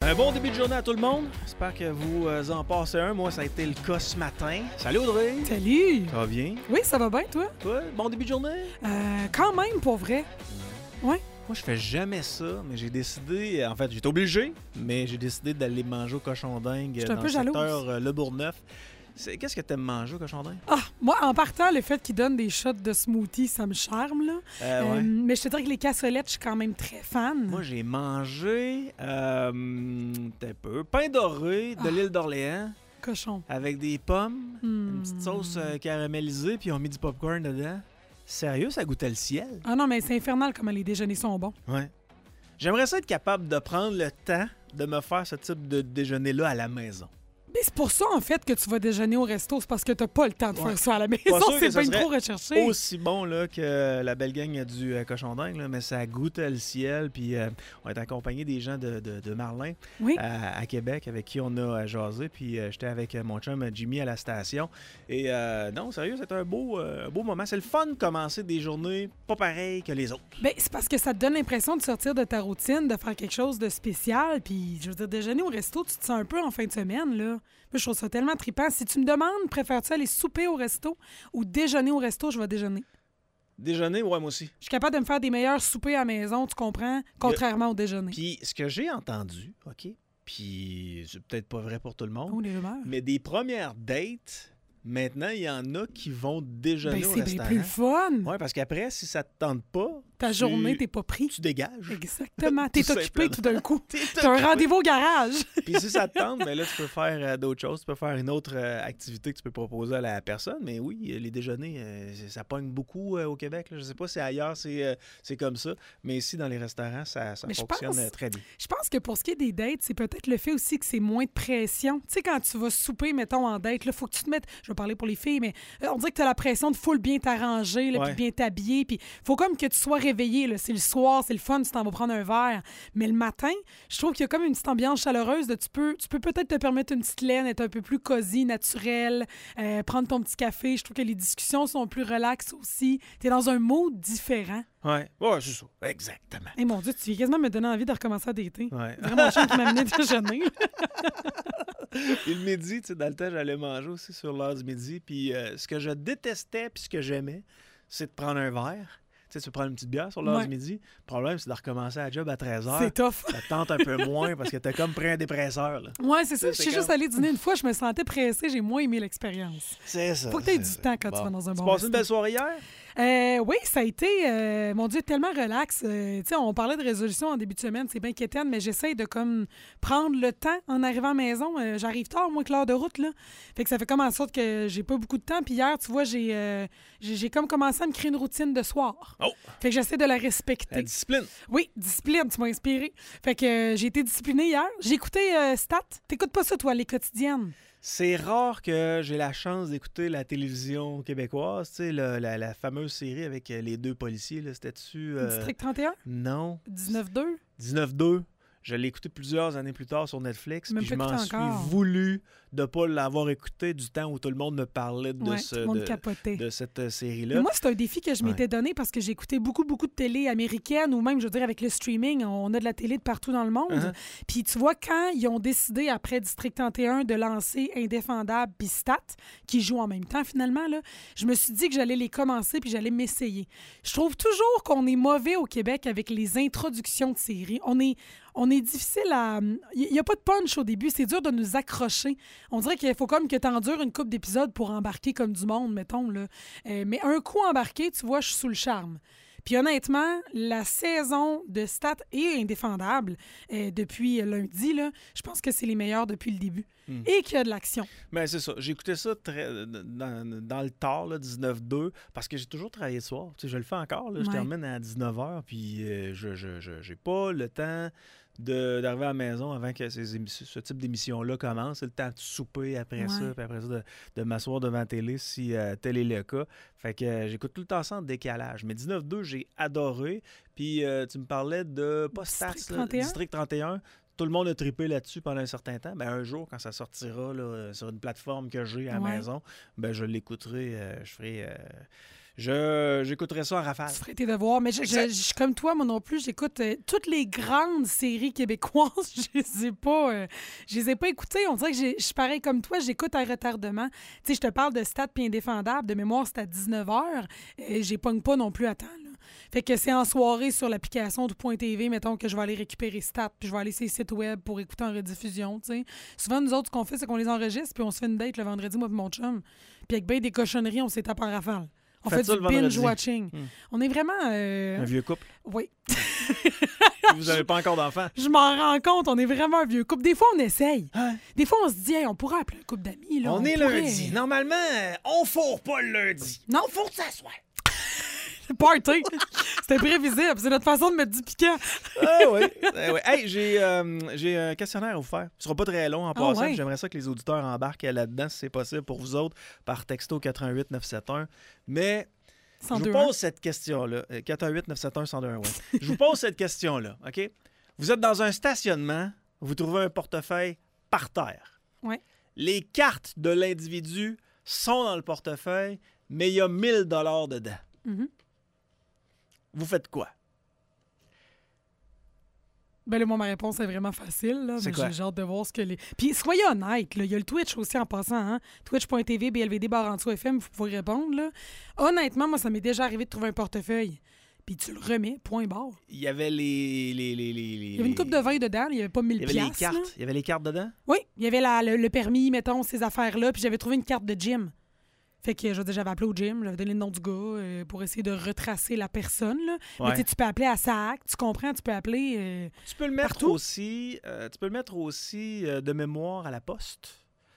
Un bon début de journée à tout le monde. J'espère que vous en passez un. Moi, ça a été le cas ce matin. Salut Audrey. Salut! Ça va bien? Oui, ça va bien, toi? Toi, bon début de journée? Quand même, pour vrai. Ouais. Moi, je fais jamais ça, mais j'ai décidé... En fait, j'étais obligé, mais j'ai décidé d'aller manger au cochon dingue J'étais un dans peu le secteur jalouse. Le Bourgneuf. Qu'est-ce que t'aimes manger au cochon dingue? Ah, moi, en partant, le fait qu'ils donnent des shots de smoothie, ça me charme, là. Ouais. Mais je te dirais que les cassolettes, je suis quand même très fan. Moi, j'ai mangé un peu pain doré de l'île d'Orléans Cochon. avec des pommes, une petite sauce caramélisée, puis on mis du popcorn dedans. Sérieux, ça goûtait le ciel? Ah non, mais c'est infernal comment les déjeuners sont bons. Ouais. J'aimerais ça être capable de prendre le temps de me faire ce type de déjeuner-là à la maison. Mais c'est pour ça, en fait, que tu vas déjeuner au resto. C'est parce que t'as pas le temps de faire ça à la maison. Pas sûr que C'est ça bien serait trop recherché. Aussi bon là, que la belle gang du cochon dingue, là, mais ça goûtait le ciel. Puis on est accompagné des gens de Marlin Oui. à Québec avec qui on a jasé. Puis j'étais avec mon chum Jimmy à la station. Et non, sérieux, c'était un beau moment. C'est le fun de commencer des journées pas pareilles que les autres. Ben, c'est parce que ça te donne l'impression de sortir de ta routine, de faire quelque chose de spécial. Puis, je veux dire, déjeuner au resto, tu te sens un peu en fin de semaine, là. Moi, je trouve ça tellement trippant. Si tu me demandes, préfères-tu aller souper au resto ou déjeuner au resto, je vais déjeuner. Déjeuner, ouais, moi aussi. Je suis capable de me faire des meilleurs soupers à la maison, tu comprends? Contrairement au déjeuner. Puis ce que j'ai entendu, OK, puis c'est peut-être pas vrai pour tout le monde, Oh, les rumeurs. mais des premières dates, maintenant, il y en a qui vont déjeuner Ben, au c'est bien restaurant. plus le fun. Oui, parce qu'après, si ça te tente pas, Ta journée, t'es pas pris. tu dégages. Exactement. T'es Tout occupé simplement. tout d'un coup. T'es T'as un occupé. rendez-vous au garage. Puis si ça te tente, ben là, tu peux faire d'autres choses. Tu peux faire une autre activité que tu peux proposer à la personne. Mais oui, les déjeuners, ça pogne beaucoup au Québec. Là. Je sais pas si ailleurs c'est comme ça. Mais ici, dans les restaurants, ça Mais je fonctionne pense- très bien. Je pense que pour ce qui est des dates, c'est peut-être le fait aussi que c'est moins de pression. Tu sais, quand tu vas souper, mettons, en date, il faut que tu te mettes... Je vais parler pour les filles, mais on dirait que tu as la pression de full bien t'arranger, là, Ouais. puis bien t'habiller, puis faut comme que tu sois réveillé. Là. C'est le soir, c'est le fun, tu t'en vas prendre un verre. Mais le matin, je trouve qu'il y a comme une petite ambiance chaleureuse de tu peux peut-être te permettre une petite laine, être un peu plus cosy, naturel, prendre ton petit café. Je trouve que les discussions sont plus relaxes aussi. Tu es dans un mood différent. Ouais, c'est ça. Exactement. Et mon Dieu, tu viens quasiment me donner envie de recommencer à dater. Ouais. Vraiment, mon chien qui m'a amené déjeuner. Et le midi, tu sais, dans le temps, j'allais manger aussi sur l'heure du midi. Puis ce que je détestais puis ce que j'aimais, c'est de prendre un verre. Tu sais, tu prends une petite bière sur l'heure Ouais. du midi. Le problème, c'est de recommencer la job à 13h. C'est tough. Ça te tente un peu moins parce que t'as comme pris un dépresseur. Là. Ouais, c'est ça. Je C'est suis comme- juste allée dîner une fois, je me sentais pressée, j'ai moins aimé l'expérience. C'est ça. Faut que tu aies c'est du ça. temps quand tu Bon. vas dans un Tu bon passé une resto. belle soirée hier? Oui, ça a été, mon Dieu, tellement relax. Tu sais, on parlait de résolution en début de semaine, c'est bien quétaine, mais j'essaye de comme prendre le temps en arrivant à la maison. J'arrive tard, moi, que l'heure de route, là. Fait que ça fait comme en sorte que j'ai pas beaucoup de temps. Puis hier, tu vois, j'ai comme commencé à me créer une routine de soir. Oh! Fait que j'essaie de la La respecter. discipline. Oui, discipline, tu m'as inspiré. Fait que j'ai été disciplinée hier. J'ai écouté Stat. T'écoutes pas ça, toi, les quotidiennes? C'est rare que j'ai la chance d'écouter la télévision québécoise. Tu sais, la fameuse série avec les deux policiers. Là, c'était-tu... District 31? Non. 19-2? 19-2. Je l'ai écouté plusieurs années plus tard sur Netflix. Même Puis je pas m'en écouté suis encore. voulu de ne pas l'avoir écouté du temps où tout le monde me parlait de, Ouais, tout le monde capotait. de cette Mais série-là. moi, c'est un défi que je m'étais Ouais. donné parce que j'ai écouté beaucoup de télé américaine ou même, je veux dire, avec le streaming, on a de la télé de partout dans le monde. Uh-huh. Puis tu vois, quand ils ont décidé, après District 31, de lancer Indéfendable puis Stat, qui jouent en même temps finalement, là, je me suis dit que j'allais les commencer puis j'allais m'essayer. Je trouve toujours qu'on est mauvais au Québec avec les introductions de séries. On est difficile à... Il n'y a pas de punch au début. C'est dur de nous accrocher. On dirait qu'il faut comme que tu endures une couple d'épisodes pour embarquer comme du monde, mettons. Là. Mais un coup embarqué, tu vois, je suis sous le charme. Puis honnêtement, la saison de Stat est indéfendable depuis lundi. Là, je pense que c'est les meilleurs depuis le début. Et qu'il y a de l'action. Ben, c'est ça. J'ai écouté ça dans le tard, là, 19-2, parce que j'ai toujours travaillé le soir. Tu sais, je le fais encore. Là, je Ouais. termine à 19h, puis je j'ai pas le temps d'arriver à la maison avant que ce type d'émission-là commence. C'est le temps de souper après ça, Ouais. puis après ça de m'asseoir devant la télé si tel est le cas. Fait que j'écoute tout le temps ça en décalage. Mais 19-2, j'ai adoré. Puis tu me parlais de pas Stats, District là, 31? District 31. Tout le monde a trippé là-dessus pendant un certain temps. Ben, un jour, quand ça sortira là, sur une plateforme que j'ai à la Ouais. maison, ben, je l'écouterai. J'écouterais ça en rafale. Tu ferais tes devoirs. Mais je suis comme toi, moi non plus. J'écoute toutes les grandes séries québécoises. Je les ai pas écoutées. On dirait que je suis pareil comme toi. J'écoute à retardement. Tu sais, je te parle de Stats puis Indéfendable. De mémoire, c'est à 19h. Et j'y pogne pas non plus à temps, là. Fait que c'est en soirée sur l'application du Point TV, mettons, que je vais aller récupérer Stats, puis je vais aller sur les sites web pour écouter en rediffusion, tu sais. Souvent, nous autres, ce qu'on fait, c'est qu'on les enregistre, puis on se fait une date le vendredi, moi et mon chum. Puis avec ben des cochonneries, on s'est tapé en rafale. On fait du binge-watching. On est vraiment... Un vieux couple? Oui. Vous n'avez pas encore d'enfants? Je m'en rends compte, on est vraiment un vieux couple. Des fois, on essaye. Hein? Des fois, on se dit, hey, on pourrait appeler un couple d'amis. Là, on est pourrait... lundi. Normalement, on fourre pas le lundi. Non, faut que ça soit. Party! C'était prévisible. C'est notre façon de mettre du piquant. Oui. Hey, j'ai un questionnaire à vous faire. Ce sera pas très long en passant. Ouais. J'aimerais ça que les auditeurs embarquent là-dedans, si c'est possible pour vous autres, par texto 88 971. Mais 102, je vous pose cette question-là. 418 971 102, ouais. Je vous pose cette question-là, OK? Vous êtes dans un stationnement, vous trouvez un portefeuille par terre. Oui. Les cartes de l'individu sont dans le portefeuille, mais il y a 1000 $ dedans. Mm-hmm. Vous faites quoi? Ben là, moi, ma réponse est vraiment facile. Là, c'est quoi? J'ai hâte de voir ce que les... Puis, soyez honnêtes, là. Il y a le Twitch aussi en passant. Hein? Twitch.tv, BLVD/FM, vous pouvez répondre. Là. Honnêtement, moi, ça m'est déjà arrivé de trouver un portefeuille. Puis tu le remets, point barre. Il y avait il y avait une coupe de vin dedans, il n'y avait pas 1000 piastres. Il y avait les cartes. Là. Il y avait les cartes dedans? Oui, il y avait le permis, mettons, ces affaires-là. Puis j'avais trouvé une carte de gym. Fait que j'avais appelé au gym, j'avais donné le nom du gars pour essayer de retracer la personne. Là. Ouais. Mais tu peux appeler à SAC, tu comprends, tu peux appeler tu peux le mettre partout. aussi, de mémoire à la poste.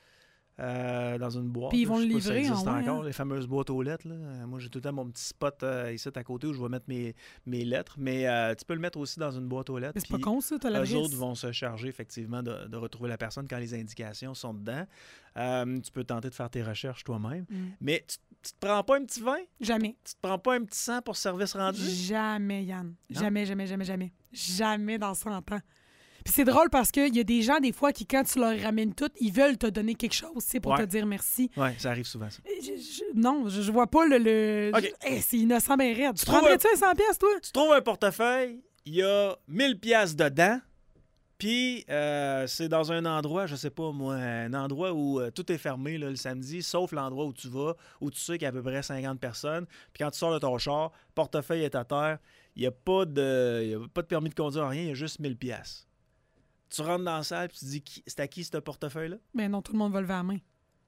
Dans une boîte. Puis ils vont le livrer. Ça existe encore, hein? les fameuses boîtes aux lettres. Là. Moi, j'ai tout le temps mon petit spot ici à côté où je vais mettre mes lettres. Mais tu peux le mettre aussi dans une boîte aux lettres. Mais c'est pas con, ça, t'as l'adresse. Les autres vont se charger, effectivement, de retrouver la personne quand les indications sont dedans. Tu peux tenter de faire tes recherches toi-même. Mais tu te prends pas un petit vin? Jamais. Tu te prends pas un petit sang pour service rendu? Jamais, Yann. Non? Jamais. Jamais dans 100 ans. Puis c'est drôle parce qu'il y a des gens, des fois, qui, quand tu leur ramènes tout, ils veulent te donner quelque chose, c'est pour te dire merci. Oui, ça arrive souvent, ça. Non, je vois pas le... Okay. C'est innocent, ben raide. Tu prendrais-tu un 100 pièces, toi? Tu trouves un portefeuille, il y a 1000 pièces dedans, puis c'est dans un endroit, je sais pas moi, un endroit où tout est fermé là, le samedi, sauf l'endroit où tu vas, où tu sais qu'il y a à peu près 50 personnes. Puis quand tu sors de ton char, portefeuille est à terre, il n'y a pas de permis de conduire, rien, il y a juste 1000 pièces. Tu rentres dans la salle et tu te dis, c'est à qui ce portefeuille-là? Ben non, tout le monde va lever la main.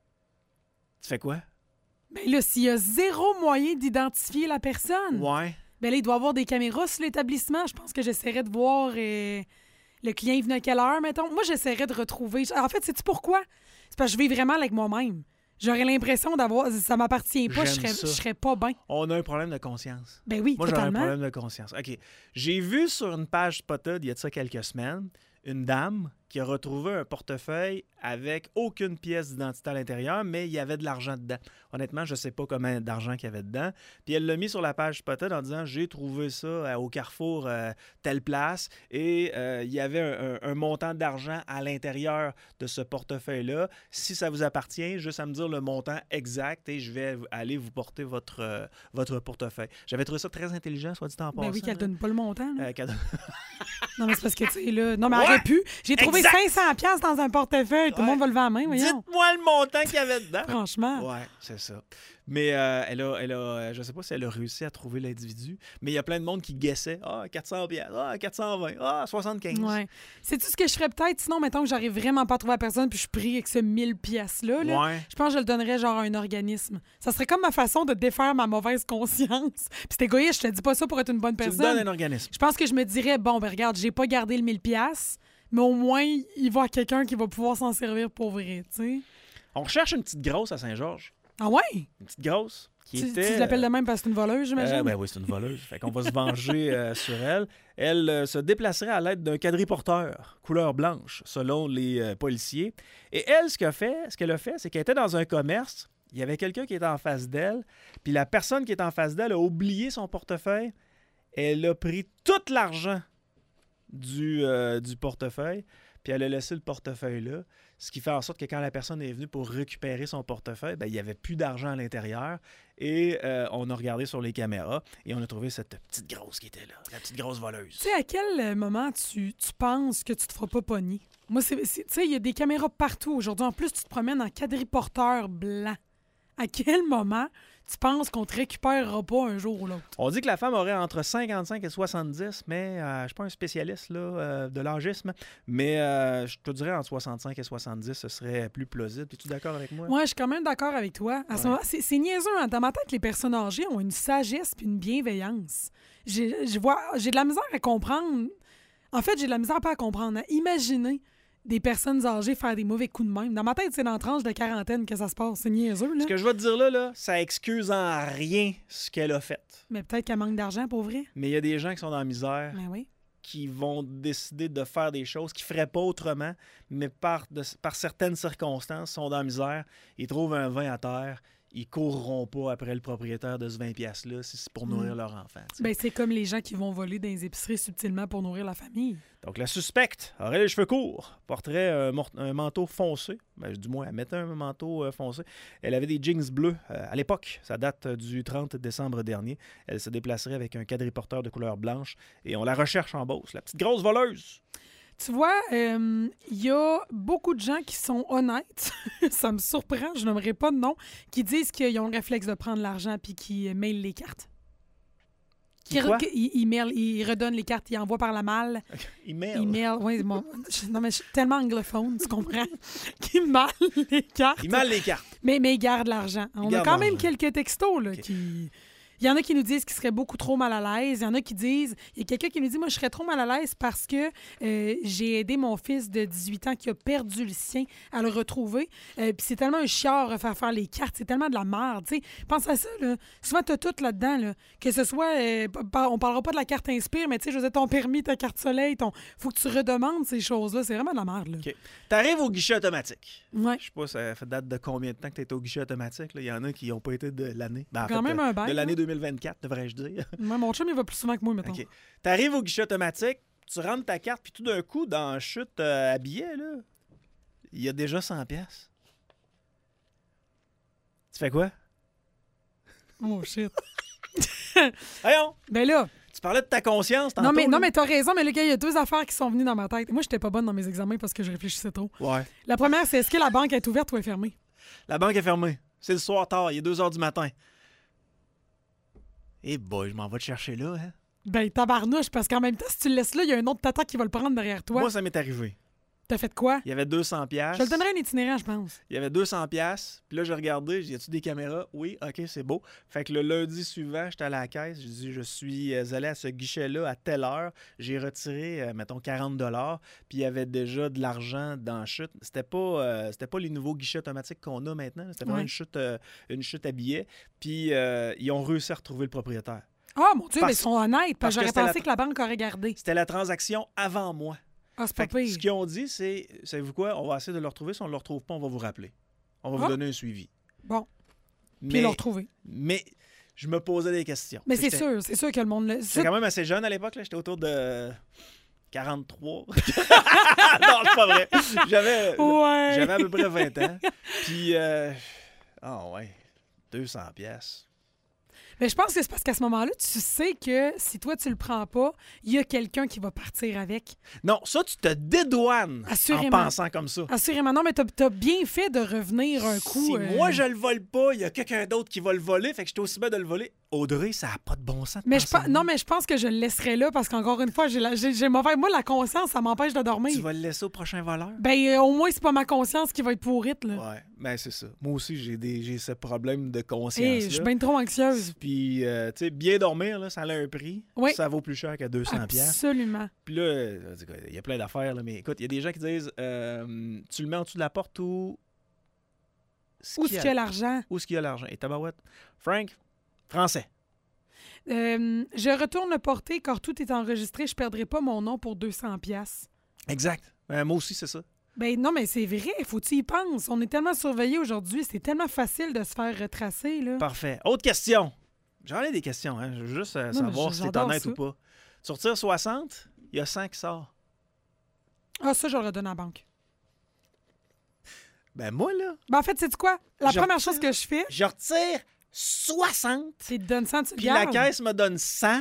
Tu fais quoi? Ben là, s'il y a zéro moyen d'identifier la personne, ouais. Ben là, il doit y avoir des caméras sur l'établissement. Je pense que j'essaierais de voir le client est venu à quelle heure, mettons. Moi, j'essaierais de retrouver... En fait, sais-tu pourquoi? C'est parce que je vis vraiment avec moi-même. J'aurais l'impression d'avoir... Ça m'appartient pas, je serais pas bien. On a un problème de conscience. Ben oui, moi, totalement. Moi, j'aurais un problème de conscience. OK. J'ai vu sur une page Spotted, il y a de ça quelques semaines, une dame qui a retrouvé un portefeuille avec aucune pièce d'identité à l'intérieur, mais il y avait de l'argent dedans. Honnêtement, je ne sais pas combien d'argent qu'il y avait dedans. Puis elle l'a mis sur la page Spotted en disant « J'ai trouvé ça au Carrefour telle place et il y avait un montant d'argent à l'intérieur de ce portefeuille-là. Si ça vous appartient, juste à me dire le montant exact et je vais aller vous porter votre portefeuille. » J'avais trouvé ça très intelligent, soit dit en passant. Ben oui, qu'elle donne pas le montant. Non, mais c'est parce que, tu sais, là... Non, mais elle aurait pu. J'ai trouvé 500$ dans un portefeuille. Tout le monde va lever la main, voyons. Dites-moi le montant qu'il y avait dedans. Franchement. Ouais, c'est ça. Mais elle a, je sais pas si elle a réussi à trouver l'individu, mais il y a plein de monde qui guessait. Ah, 400$. Ah, 420. Ah, 75. Ouais. Sais-tu ce que je ferais peut-être? Sinon, mettons que j'arrive vraiment pas à trouver la personne puis je suis pris avec ce 1000$-là. Ouais. Je pense que je le donnerais genre à un organisme. Ça serait comme ma façon de défaire ma mauvaise conscience. Puis c'est égoïste, je te dis pas ça pour être une bonne personne. Tu me donnes un organisme. Je pense que je me dirais, bon, ben regarde, j'ai pas gardé le 1000$, mais au moins, il va à quelqu'un qui va pouvoir s'en servir pour vrai, tu sais. On recherche une petite grosse à Saint-Georges. Ah ouais? Une petite grosse qui était... Tu l'appelles de même parce que c'est une voleuse, j'imagine? Ben oui, c'est une voleuse. Fait qu'on va se venger sur elle. Elle se déplacerait à l'aide d'un quadriporteur couleur blanche, selon les policiers. Et elle, ce qu'elle a fait, c'est qu'elle était dans un commerce. Il y avait quelqu'un qui était en face d'elle. Puis la personne qui était en face d'elle a oublié son portefeuille. Elle a pris tout l'argent du portefeuille. puis elle a laissé le portefeuille là, ce qui fait en sorte que quand la personne est venue pour récupérer son portefeuille, ben, il n'y avait plus d'argent à l'intérieur et on a regardé sur les caméras et on a trouvé cette petite grosse qui était là, la petite grosse voleuse. Tu sais, à quel moment tu penses que tu te feras pas pogner? Moi, tu sais, il y a des caméras partout aujourd'hui. En plus, tu te promènes en quadriporteur blanc. À quel moment tu penses qu'on te récupérera pas un jour ou l'autre? On dit que la femme aurait entre 55 et 70, mais je ne suis pas un spécialiste là, de l'âgisme, mais je te dirais entre 65 et 70, ce serait plus plausible. Es-tu d'accord avec moi? Moi, je suis quand même d'accord avec toi. À ce moment, c'est niaiseux. Hein? Dans ma tête, les personnes âgées ont une sagesse et une bienveillance. J'ai de la misère à comprendre. En fait, j'ai de la misère pas à comprendre. À imaginer des personnes âgées faire des mauvais coups de même. Dans ma tête, c'est dans la tranche de quarantaine que ça se passe. C'est niaiseux, là. Ce que je vais te dire là, ça excuse en rien ce qu'elle a fait. Mais peut-être qu'elle manque d'argent, pour vrai. Mais il y a des gens qui sont dans la misère, Ben oui. qui vont décider de faire des choses qu'ils ne feraient pas autrement, mais par certaines circonstances, sont dans la misère, ils trouvent un vin à terre, ils courront pas après le propriétaire de ce 20$ là si c'est pour nourrir leur enfant. T'sais. Ben, c'est comme les gens qui vont voler dans les épiceries subtilement pour nourrir la famille. Donc, la suspecte aurait les cheveux courts, porterait un manteau foncé. Ben, du moins, elle mettait un manteau foncé. Elle avait des jeans bleus à l'époque. Ça date du 30 décembre dernier. Elle se déplacerait avec un quadriporteur de couleur blanche et on la recherche en Beauce. La petite grosse voleuse. Tu vois, il y a beaucoup de gens qui sont honnêtes. Ça me surprend, je n'aimerais pas de nom, qui disent qu'ils ont le réflexe de prendre l'argent puis qui mailent les cartes. Ils redonnent les cartes, ils envoient par la malle. Email, oui. Bon, non, mais je suis tellement anglophone, tu comprends? Qui malle les cartes. Ils mêlent les cartes. Mais ils gardent l'argent. On a quand même quelques textos là, qui... Il y en a qui nous disent qu'ils seraient beaucoup trop mal à l'aise. Il y en a qui disent... Il y a quelqu'un qui nous dit, moi, je serais trop mal à l'aise parce que j'ai aidé mon fils de 18 ans qui a perdu le sien à le retrouver. Puis c'est tellement un chiard à faire les cartes. C'est tellement de la merde, tu sais. Pense à ça, là. Souvent, t'as tout là-dedans, là. Que ce soit... on parlera pas de la carte Inspire, mais tu sais, je veux dire, ton permis, ta carte soleil, faut que tu redemandes ces choses-là. C'est vraiment de la merde, là. OK. T'arrives au guichet automatique. Ouais. Je sais pas, ça fait date de combien de temps que t'es au guichet automatique, là. Il y en a qui n'ont pas été de l'année. Ben, quand même un bail, de l'année 2024, devrais-je dire. Moi, mon chum, il va plus souvent que moi, mettons. OK. T'arrives au guichet automatique, tu rentres ta carte, puis tout d'un coup, dans la chute à billets, là, il y a déjà 100$. Tu fais quoi? Oh, shit. Voyons! Ben là... Tu parlais de ta conscience tantôt. Non, mais t'as raison, mais le gars, il y a deux affaires qui sont venues dans ma tête. Moi, j'étais pas bonne dans mes examens parce que je réfléchissais trop. Ouais. La première, c'est est-ce que la banque est ouverte ou est fermée? La banque est fermée. C'est le soir tard, il est 2h du matin. Eh boy, je m'en vais te chercher là, hein? Ben, tabarnouche, parce qu'en même temps, si tu le laisses là, il y a un autre tata qui va le prendre derrière toi. Moi, ça m'est arrivé. T'as fait quoi? Il y avait 200$. Je te donnerais un itinérant, je pense. Il y avait 200$. Puis là, j'ai regardé. J'ai dit, y a-tu des caméras? Oui, OK, c'est beau. Fait que le lundi suivant, j'étais à la caisse. J'ai dit, je suis allé à ce guichet-là à telle heure. J'ai retiré, mettons, 40$. Puis il y avait déjà de l'argent dans la chute. C'était pas les nouveaux guichets automatiques qu'on a maintenant. C'était vraiment une chute à billets. Puis ils ont réussi à retrouver le propriétaire. Ah, mon Dieu, mais ils sont honnêtes. Parce que j'aurais pensé que la banque aurait gardé. C'était la transaction avant moi. Ah, c'est pas pire. Ce qu'ils ont dit, c'est, savez-vous quoi, on va essayer de le retrouver. Si on ne le retrouve pas, on va vous rappeler. On va vous donner un suivi. Bon. Puis ils l'ont retrouvé. Mais je me posais des questions. Mais c'est sûr que le monde... J'étais quand même assez jeune à l'époque. J'étais autour de 43. Non, c'est pas vrai. J'avais à peu près 20 ans. Puis, 200$. Mais je pense que c'est parce qu'à ce moment-là, tu sais que si toi, tu le prends pas, il y a quelqu'un qui va partir avec. Non, ça, tu te dédouanes en pensant comme ça. Assurément. Non, mais t'as bien fait de revenir un coup. Si moi, je le vole pas, il y a quelqu'un d'autre qui va le voler, fait que j'étais aussi bien de le voler. Audrey, ça n'a pas de bon sens. Mais je pense que je le laisserai là parce qu'encore une fois, j'ai mauvais. Moi, la conscience, ça m'empêche de dormir. Tu vas le laisser au prochain voleur? Ben, au moins, c'est pas ma conscience qui va être pourrite, là. Ouais, ben c'est ça. Moi aussi, j'ai ce problème de conscience. Je suis bien trop anxieuse. Puis, tu sais, bien dormir, là, ça a un prix. Oui. Ça vaut plus cher que 200$. Absolument. Puis là, il y a plein d'affaires, là, mais écoute, il y a des gens qui disent tu le mets en dessous de la porte ou. Où est-ce qu'il y a l'argent? Où est-ce qu'il y a l'argent? Et tabarouette. Frank, français. Je retourne le porter car tout est enregistré. Je ne perdrai pas mon nom pour 200$. Exact. Moi aussi, c'est ça. Ben non, mais c'est vrai. Faut que tu y penses. On est tellement surveillés aujourd'hui. C'est tellement facile de se faire retracer, là. Parfait. Autre question. J'en ai des questions. Hein. Je veux juste savoir si t'es honnête ou pas. Tu retires 60, il y a 100 qui sort. Ah, ça, je le redonne à la banque. Ben moi, là, Ben, en fait, sais-tu quoi? La Je première retire. chose que je fais, je retire 60, c'est de donner 100, tu le puis la gardes. caisse me donne 100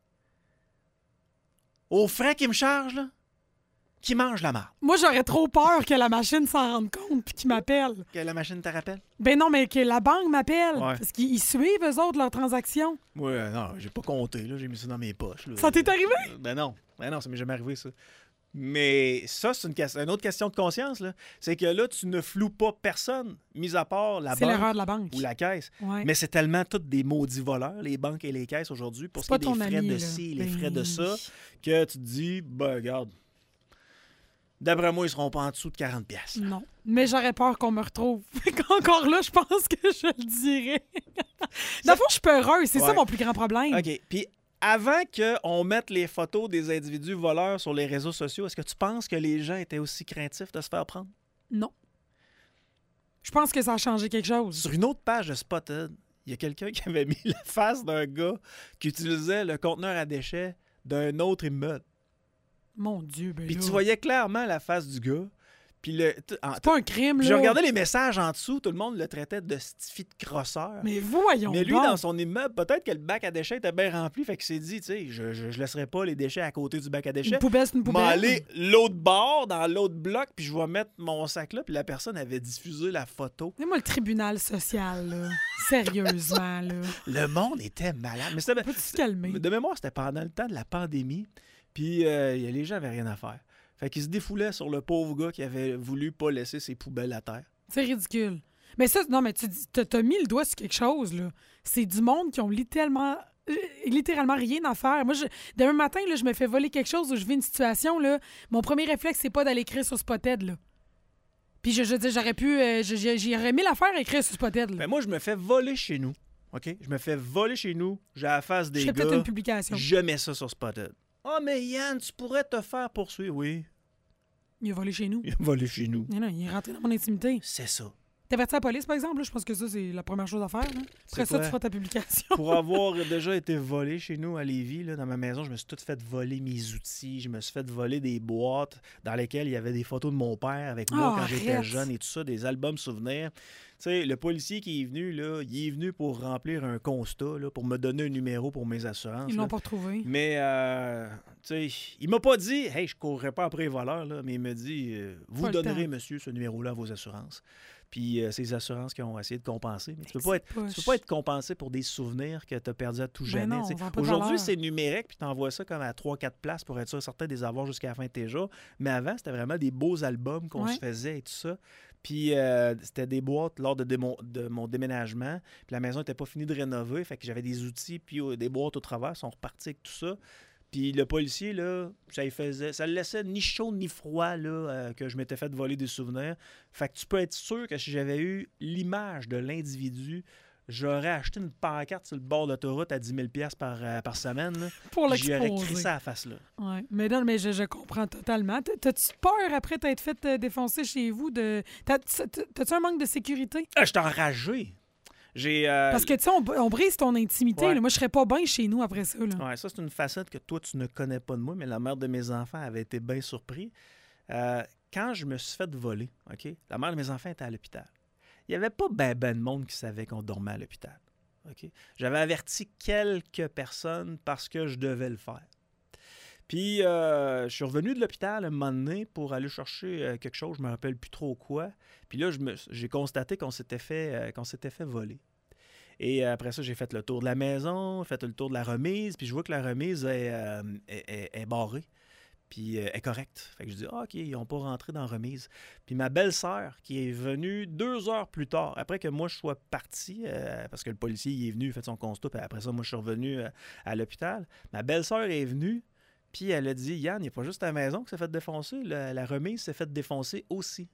aux frais qu'ils me chargent, là, qui mangent la marde. Moi, j'aurais trop peur que la machine s'en rende compte puis qu'il m'appelle. Que la machine te rappelle? Ben non, mais que la banque m'appelle. Ouais. Parce qu'ils suivent, eux autres, leurs transactions. Ouais, non, j'ai pas compté, là, j'ai mis ça dans mes poches. Là. Ça t'est arrivé? Ben non, ça m'est jamais arrivé, ça. Mais ça, c'est une autre question de conscience, là. C'est que là, tu ne floues pas personne, mis à part la C'est banque l'erreur de la banque. ou la caisse. Ouais. Mais c'est tellement tous des maudits voleurs, les banques et les caisses aujourd'hui, pour ce C'est qui est pas des ton frais ami, de là. ci, les Ben frais de ça, que tu te dis, ben regarde, d'après moi, ils seront pas en dessous de 40$. piastres. Non. Mais j'aurais peur qu'on me retrouve. Encore là, je pense que je le dirais. Dans le fond, je suis peureuse. C'est ça Ouais. mon plus grand problème. OK. Puis avant qu'on mette les photos des individus voleurs sur les réseaux sociaux, est-ce que tu penses que les gens étaient aussi craintifs de se faire prendre? Non. Je pense que ça a changé quelque chose. Sur une autre page de Spotted, il y a quelqu'un qui avait mis la face d'un gars qui utilisait le conteneur à déchets d'un autre immeuble. Mon Dieu, ben Puis là. tu voyais clairement la face du gars. Puis C'est pas un crime, puis là. je regardais les messages en dessous, tout le monde le traitait de stifi de crosseur. Mais voyons Mais lui, donc. dans son immeuble, peut-être que le bac à déchets était bien rempli, fait qu'il s'est dit, tu sais, je laisserai pas les déchets à côté du bac à déchets. Une poubelle, c'est une Je vais poubelle. aller l'autre bord, dans l'autre bloc, puis je vais mettre mon sac là. Puis la personne avait diffusé la photo. C'est moi le tribunal social, là. Sérieusement, là. Le monde était malade. Mais c'était, Peux-tu se calmer? de mémoire, c'était pendant le temps de la pandémie. Puis les gens avaient rien à faire. Fait qu'ils se défoulaient sur le pauvre gars qui avait voulu pas laisser ses poubelles à terre. C'est ridicule. Mais ça, non, mais tu dis, t'as mis le doigt sur quelque chose, là. C'est du monde qui ont littéralement rien à faire. Moi, demain matin, là, je me fais voler quelque chose ou je vis une situation, là. Mon premier réflexe, c'est pas d'aller écrire sur Spotted, là. Puis je dis, j'aurais pu. J'aurais aimé la faire écrire sur Spotted, là. Mais moi, je me fais voler chez nous. OK? Je me fais voler chez nous. J'ai la face Je des ferais peut-être gars. une publication. Je mets ça sur Spotted. Ah, mais Yann, tu pourrais te faire poursuivre. Oui. Il a volé chez nous. Il a volé chez nous. Non, il est rentré dans mon intimité. C'est ça. T'avertis la police, par exemple? Là, je pense que ça, c'est la première chose à faire. Là. Après ça, quoi? tu feras ta publication. Pour avoir déjà été volé chez nous à Lévis, là, dans ma maison, je me suis tout fait voler mes outils. Je me suis fait voler des boîtes dans lesquelles il y avait des photos de mon père avec moi Oh, quand j'étais arrête. jeune et tout ça, des albums souvenirs. Tu sais, le policier qui est venu, là, il est venu pour remplir un constat, là, pour me donner un numéro pour mes assurances. Ils là. l'ont pas retrouvé. Mais, tu sais, il m'a pas dit, hey, je courrais pas après les voleurs, là, mais il me dit, vous Pas le donnerez, temps. monsieur, ce numéro-là à vos assurances. Puis, c'est les assurances qui ont essayé de compenser. Mais tu peux C'est pas être. poche. Tu peux pas être compensé pour des souvenirs que tu as perdus à tout Ben jamais. non, tu sais. on vend pas de Aujourd'hui, valeur. c'est numérique, puis tu envoies ça comme à 3-4 places pour être sûr certain des avoir jusqu'à la fin de tes jours. Mais avant, c'était vraiment des beaux albums qu'on Ouais. se faisait et tout ça. Puis c'était des boîtes lors de mon déménagement. Puis la maison n'était pas finie de rénover. Fait que j'avais des outils, puis des boîtes au travers. Ils sont repartis avec tout ça. Puis le policier, là, ça le laissait ni chaud ni froid, là, que je m'étais fait voler des souvenirs. Fait que tu peux être sûr que si j'avais eu l'image de l'individu, j'aurais acheté une pancarte sur le bord de l'autoroute à 10 000 $, par semaine. Là. Pour J'y aurais l'exposer. créé ça à la face, là. Ouais. Mais non, mais je comprends totalement. T'as-tu peur après t'être fait défoncer chez vous? T'as-tu un manque de sécurité? Ah, je suis enragé. J'ai... Parce que, tu sais, on brise ton intimité. Ouais. là. Moi, je serais pas bien chez nous après ça. Là. Ouais, ça, c'est une facette que toi, tu ne connais pas de moi, mais la mère de mes enfants avait été bien surpris. Quand je me suis fait voler, OK, la mère de mes enfants était à l'hôpital. Il n'y avait pas ben de monde qui savait qu'on dormait à l'hôpital. OK? J'avais averti quelques personnes parce que je devais le faire. Puis, je suis revenu de l'hôpital un moment donné pour aller chercher quelque chose, je ne me rappelle plus trop quoi. Puis là, j'ai constaté qu'on s'était fait voler. Et après ça, j'ai fait le tour de la maison, fait le tour de la remise, puis je vois que la remise est barrée, puis est correcte. Fait que je dis, ah, OK, ils n'ont pas rentré dans la remise. Puis ma belle-sœur, qui est venue 2 heures plus tard, après que moi je sois parti, parce que le policier il est venu, il a fait son constat, puis après ça, moi je suis revenu à l'hôpital, ma belle-sœur est venue, puis elle a dit, Yann, il n'y a pas juste à la maison que s'est fait défoncer, la remise s'est fait défoncer aussi.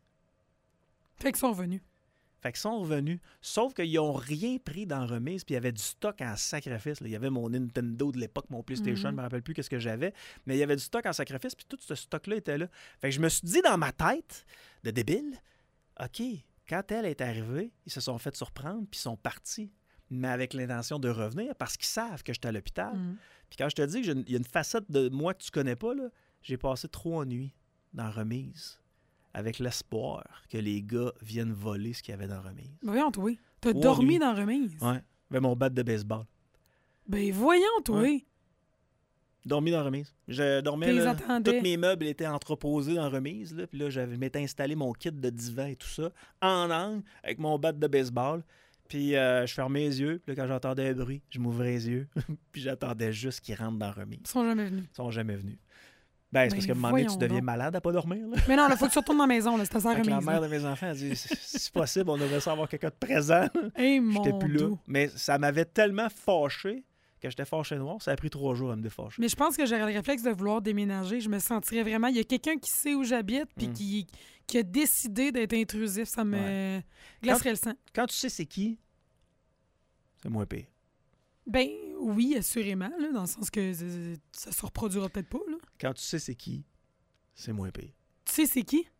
Fait qu'ils sont venus. Fait qu'ils sont revenus. Sauf qu'ils n'ont rien pris dans la remise, puis il y avait du stock en sacrifice. Là. Il y avait mon Nintendo de l'époque, mon PlayStation, je ne me rappelle plus qu'est-ce que j'avais, mais il y avait du stock en sacrifice, puis tout ce stock-là était là. Fait que je me suis dit dans ma tête, de débile, OK, quand elle est arrivée, ils se sont fait surprendre, puis ils sont partis, mais avec l'intention de revenir, parce qu'ils savent que j'étais à l'hôpital. Mhm. Puis quand je te dis qu'il y a une facette de moi que tu connais pas, là, j'ai passé 3 nuits dans la remise avec l'espoir que les gars viennent voler ce qu'il y avait dans la remise. Voyons, toi. T'as 3 dormi nuits. dans la remise? Ouais. Avec mon bat de baseball. Ben voyons, toi. Ouais. Dormi dans la remise. Je dormais, T'es là, attendais. tous mes meubles étaient entreposés dans la remise. Là, puis là, je m'étais installé mon kit de divan et tout ça, en angle, avec mon bat de baseball. Puis je fermais les yeux. Puis là, quand j'entendais un bruit, je m'ouvrais les yeux. Puis j'attendais juste qu'ils rentrent dans la remise. Ils sont jamais venus. Ils sont jamais venus. Ben, c'est Ben, parce qu'à un moment donné, tu voyons deviens donc. malade à pas dormir. Là. Mais non, il faut que tu retournes dans la maison, là. C'est à sa Fait que la remise. mère là. de mes enfants a dit si possible, on devrait savoir quelqu'un de présent. Hey, mon J'étais plus là. doux. Mais ça m'avait tellement fâché que j'étais fâché noir. Ça a pris 3 jours à me défâcher. Mais je pense que j'aurais le réflexe de vouloir déménager. Je me sentirais vraiment... Il y a quelqu'un qui sait où j'habite puis qui a décidé d'être intrusif. Ça me glacerait le sang. Quand tu sais c'est qui, c'est moins pire. Ben oui, assurément, là, dans le sens que ça se reproduira peut-être pas. Là. Quand tu sais c'est qui, c'est moins pire. Tu sais c'est qui?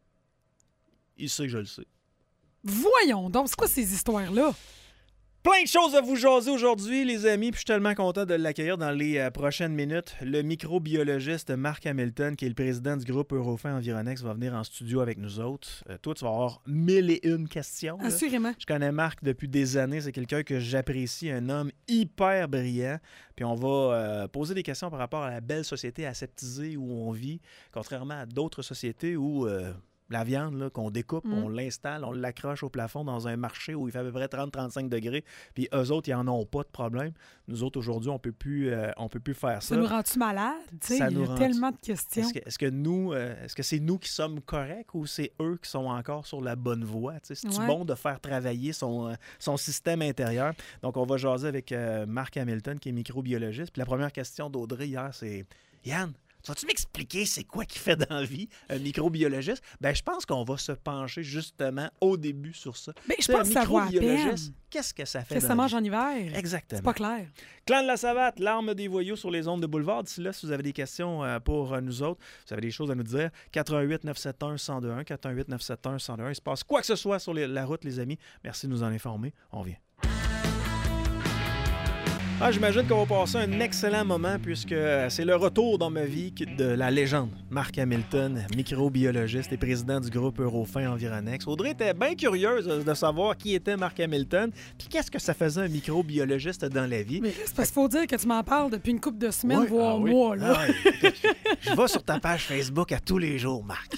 Il sait que je le sais. Voyons donc, c'est quoi ces histoires-là? Plein de choses à vous jaser aujourd'hui, les amis, puis je suis tellement content de l'accueillir dans les prochaines minutes. Le microbiologiste Marc Hamilton, qui est le président du groupe Eurofin Environex, va venir en studio avec nous autres. Toi, tu vas avoir 1001 questions. Là. Assurément. Je connais Marc depuis des années. C'est quelqu'un que j'apprécie, un homme hyper brillant. Puis on va poser des questions par rapport à la belle société aseptisée où on vit, contrairement à d'autres sociétés où la viande là, qu'on découpe, on l'installe, on l'accroche au plafond dans un marché où il fait à peu près 30-35 degrés. Puis eux autres, ils n'en ont pas de problème. Nous autres, aujourd'hui, on peut plus faire ça. Ça nous rend-tu malade? Il y a tellement de questions. Est-ce que c'est nous qui sommes corrects ou c'est eux qui sont encore sur la bonne voie? C'est-tu bon de faire travailler son système intérieur? Donc, on va jaser avec Marc Hamilton, qui est microbiologiste. Puis la première question d'Audrey hier, c'est « Yann, vas-tu m'expliquer c'est quoi qui fait dans la vie un microbiologiste? » Ben, je pense qu'on va se pencher justement au début sur ça. Ben, je pense que ça vaut à peine. Qu'est-ce que ça fait Que dans ça la mange vie? en hiver. Exactement. C'est pas clair. Clan de la Savate, l'arme des voyous sur les ondes de boulevard. D'ici là, si vous avez des questions pour nous autres, vous avez des choses à nous dire, 418-971-1021, 418-971-1021. Il se passe quoi que ce soit sur la route, les amis. Merci de nous en informer. On vient. J'imagine qu'on va passer un excellent moment puisque c'est le retour dans ma vie de la légende. Marc Hamilton, microbiologiste et président du groupe Eurofin Environex. Audrey était bien curieuse de savoir qui était Marc Hamilton puis qu'est-ce que ça faisait un microbiologiste dans la vie. Mais c'est parce qu'il faut dire que tu m'en parles depuis une couple de semaines, voire mois. Là. Je vais sur ta page Facebook à tous les jours, Marc.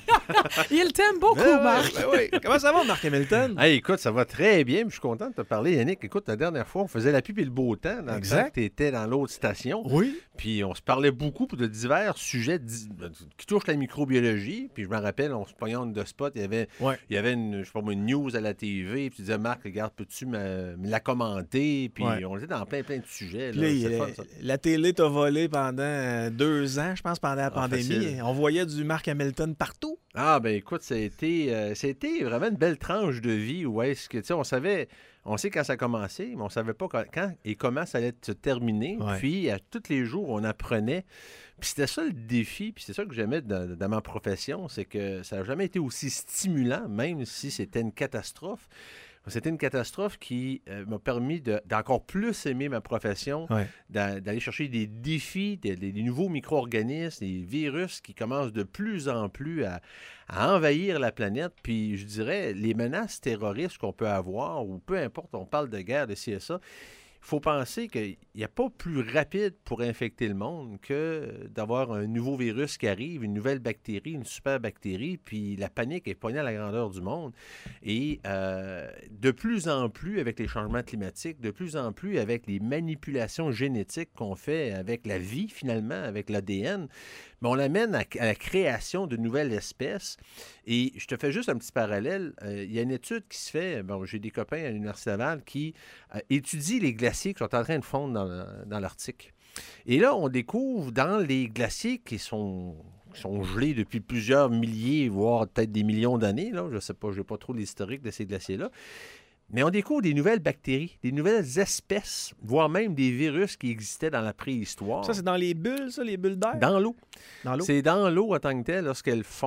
Il t'aime beaucoup, Marc. Oui. Comment ça va, Marc Hamilton? Hey, écoute, ça va très bien. Je suis content de te parler, Yannick. Écoute, la dernière fois, on faisait la pub et le beau temps. Dans exact. Tu étais dans l'autre station. Oui. Puis on se parlait beaucoup de divers sujets qui touchent la microbiologie. Puis je me rappelle, on se pognait de spot. Il y avait une, je sais pas moi, une news à la TV. Puis tu disais, Marc, regarde, peux-tu me la commenter? Puis on était dans plein de sujets. Là, fun, la télé t'a volé pendant 2 ans, je pense, pendant la pandémie. Facile. On voyait du Marc Hamilton partout. Ah, ben écoute, ça a été vraiment une belle tranche de vie où est-ce que, tu sais, on sait quand ça a commencé, mais on savait pas quand et comment ça allait se terminer. Ouais. Puis, à tous les jours, on apprenait. Puis c'était ça le défi, puis c'est ça que j'aimais dans ma profession, c'est que ça n'a jamais été aussi stimulant, même si c'était une catastrophe. C'était une catastrophe qui m'a permis d'encore plus aimer ma profession, d'aller chercher des défis, des nouveaux micro-organismes, des virus qui commencent de plus en plus à envahir la planète. Puis je dirais, les menaces terroristes qu'on peut avoir, ou peu importe, on parle de guerre, de ci et ça, il faut penser qu'il n'y a pas plus rapide pour infecter le monde que d'avoir un nouveau virus qui arrive, une nouvelle bactérie, une super bactérie, puis la panique est poignée à la grandeur du monde. Et de plus en plus avec les changements climatiques, de plus en plus avec les manipulations génétiques qu'on fait avec la vie, finalement, avec l'ADN, mais on l'amène à la création de nouvelles espèces. Et je te fais juste un petit parallèle. Il y a une étude qui se fait, j'ai des copains à l'Université Laval qui étudient les glaciers qui sont en train de fondre dans l'Arctique. Et là, on découvre dans les glaciers qui sont gelés depuis plusieurs milliers, voire peut-être des millions d'années, là, je ne sais pas, je n'ai pas trop l'historique de ces glaciers-là, mais on découvre des nouvelles bactéries, des nouvelles espèces, voire même des virus qui existaient dans la préhistoire. Ça, c'est dans les bulles, ça, les bulles d'air? Dans l'eau. Dans l'eau? C'est dans l'eau en tant que tel, lorsqu'elles fond.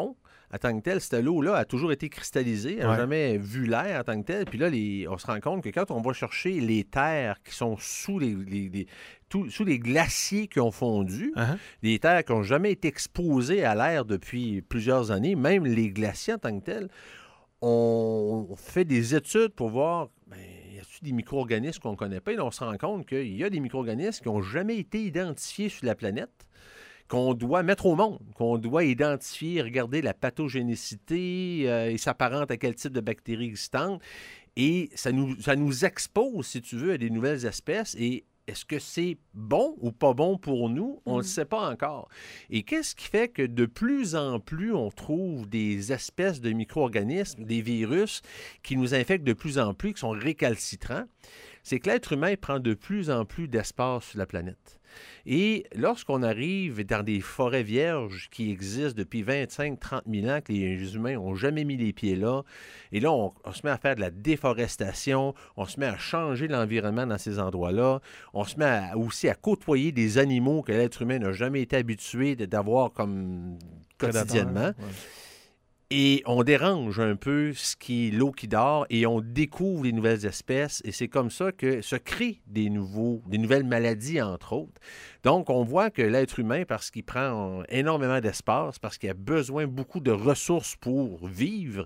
en tant que telle. Cette eau-là a toujours été cristallisée, elle n'a jamais vu l'air en tant que tel. Puis là, on se rend compte que quand on va chercher les terres qui sont sous sous les glaciers qui ont fondu, les terres qui n'ont jamais été exposées à l'air depuis plusieurs années, même les glaciers en tant que tels, on fait des études pour voir, y a-t-il des micro-organismes qu'on ne connaît pas? Et là, on se rend compte qu'il y a des micro-organismes qui n'ont jamais été identifiés sur la planète, qu'on doit mettre au monde, qu'on doit identifier, regarder la pathogénicité, et s'apparente à quel type de bactéries existantes. Et ça nous expose, si tu veux, à des nouvelles espèces. Et est-ce que c'est bon ou pas bon pour nous? On ne le sait pas encore. Et qu'est-ce qui fait que de plus en plus, on trouve des espèces de micro-organismes, des virus, qui nous infectent de plus en plus, qui sont récalcitrants? C'est que l'être humain prend de plus en plus d'espace sur la planète. Et lorsqu'on arrive dans des forêts vierges qui existent depuis 25-30 000 ans, que les humains n'ont jamais mis les pieds là, et là, on se met à faire de la déforestation, on se met à changer l'environnement dans ces endroits-là, on se met aussi à côtoyer des animaux que l'être humain n'a jamais été habitué d'avoir comme quotidiennement. Et on dérange un peu ce qui est l'eau qui dort et on découvre des nouvelles espèces et c'est comme ça que se créent des nouvelles maladies, entre autres. Donc, on voit que l'être humain, parce qu'il prend énormément d'espace, parce qu'il a besoin beaucoup de ressources pour vivre,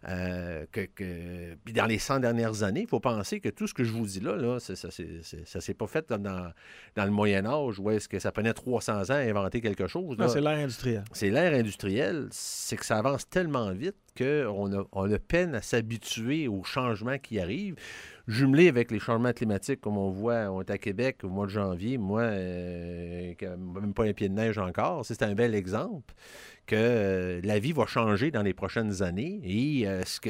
puis dans les 100 dernières années, il faut penser que tout ce que je vous dis là ça s'est pas fait comme dans le Moyen-Âge, où est-ce que ça prenait 300 ans à inventer quelque chose. Là. Non, c'est l'ère industrielle. C'est l'ère industrielle, c'est que ça avance tellement vite qu'on a peine à s'habituer aux changements qui arrivent. Jumelé avec les changements climatiques, comme on voit, on est à Québec au mois de janvier, moi, même pas un pied de neige encore, c'est un bel exemple que la vie va changer dans les prochaines années. Et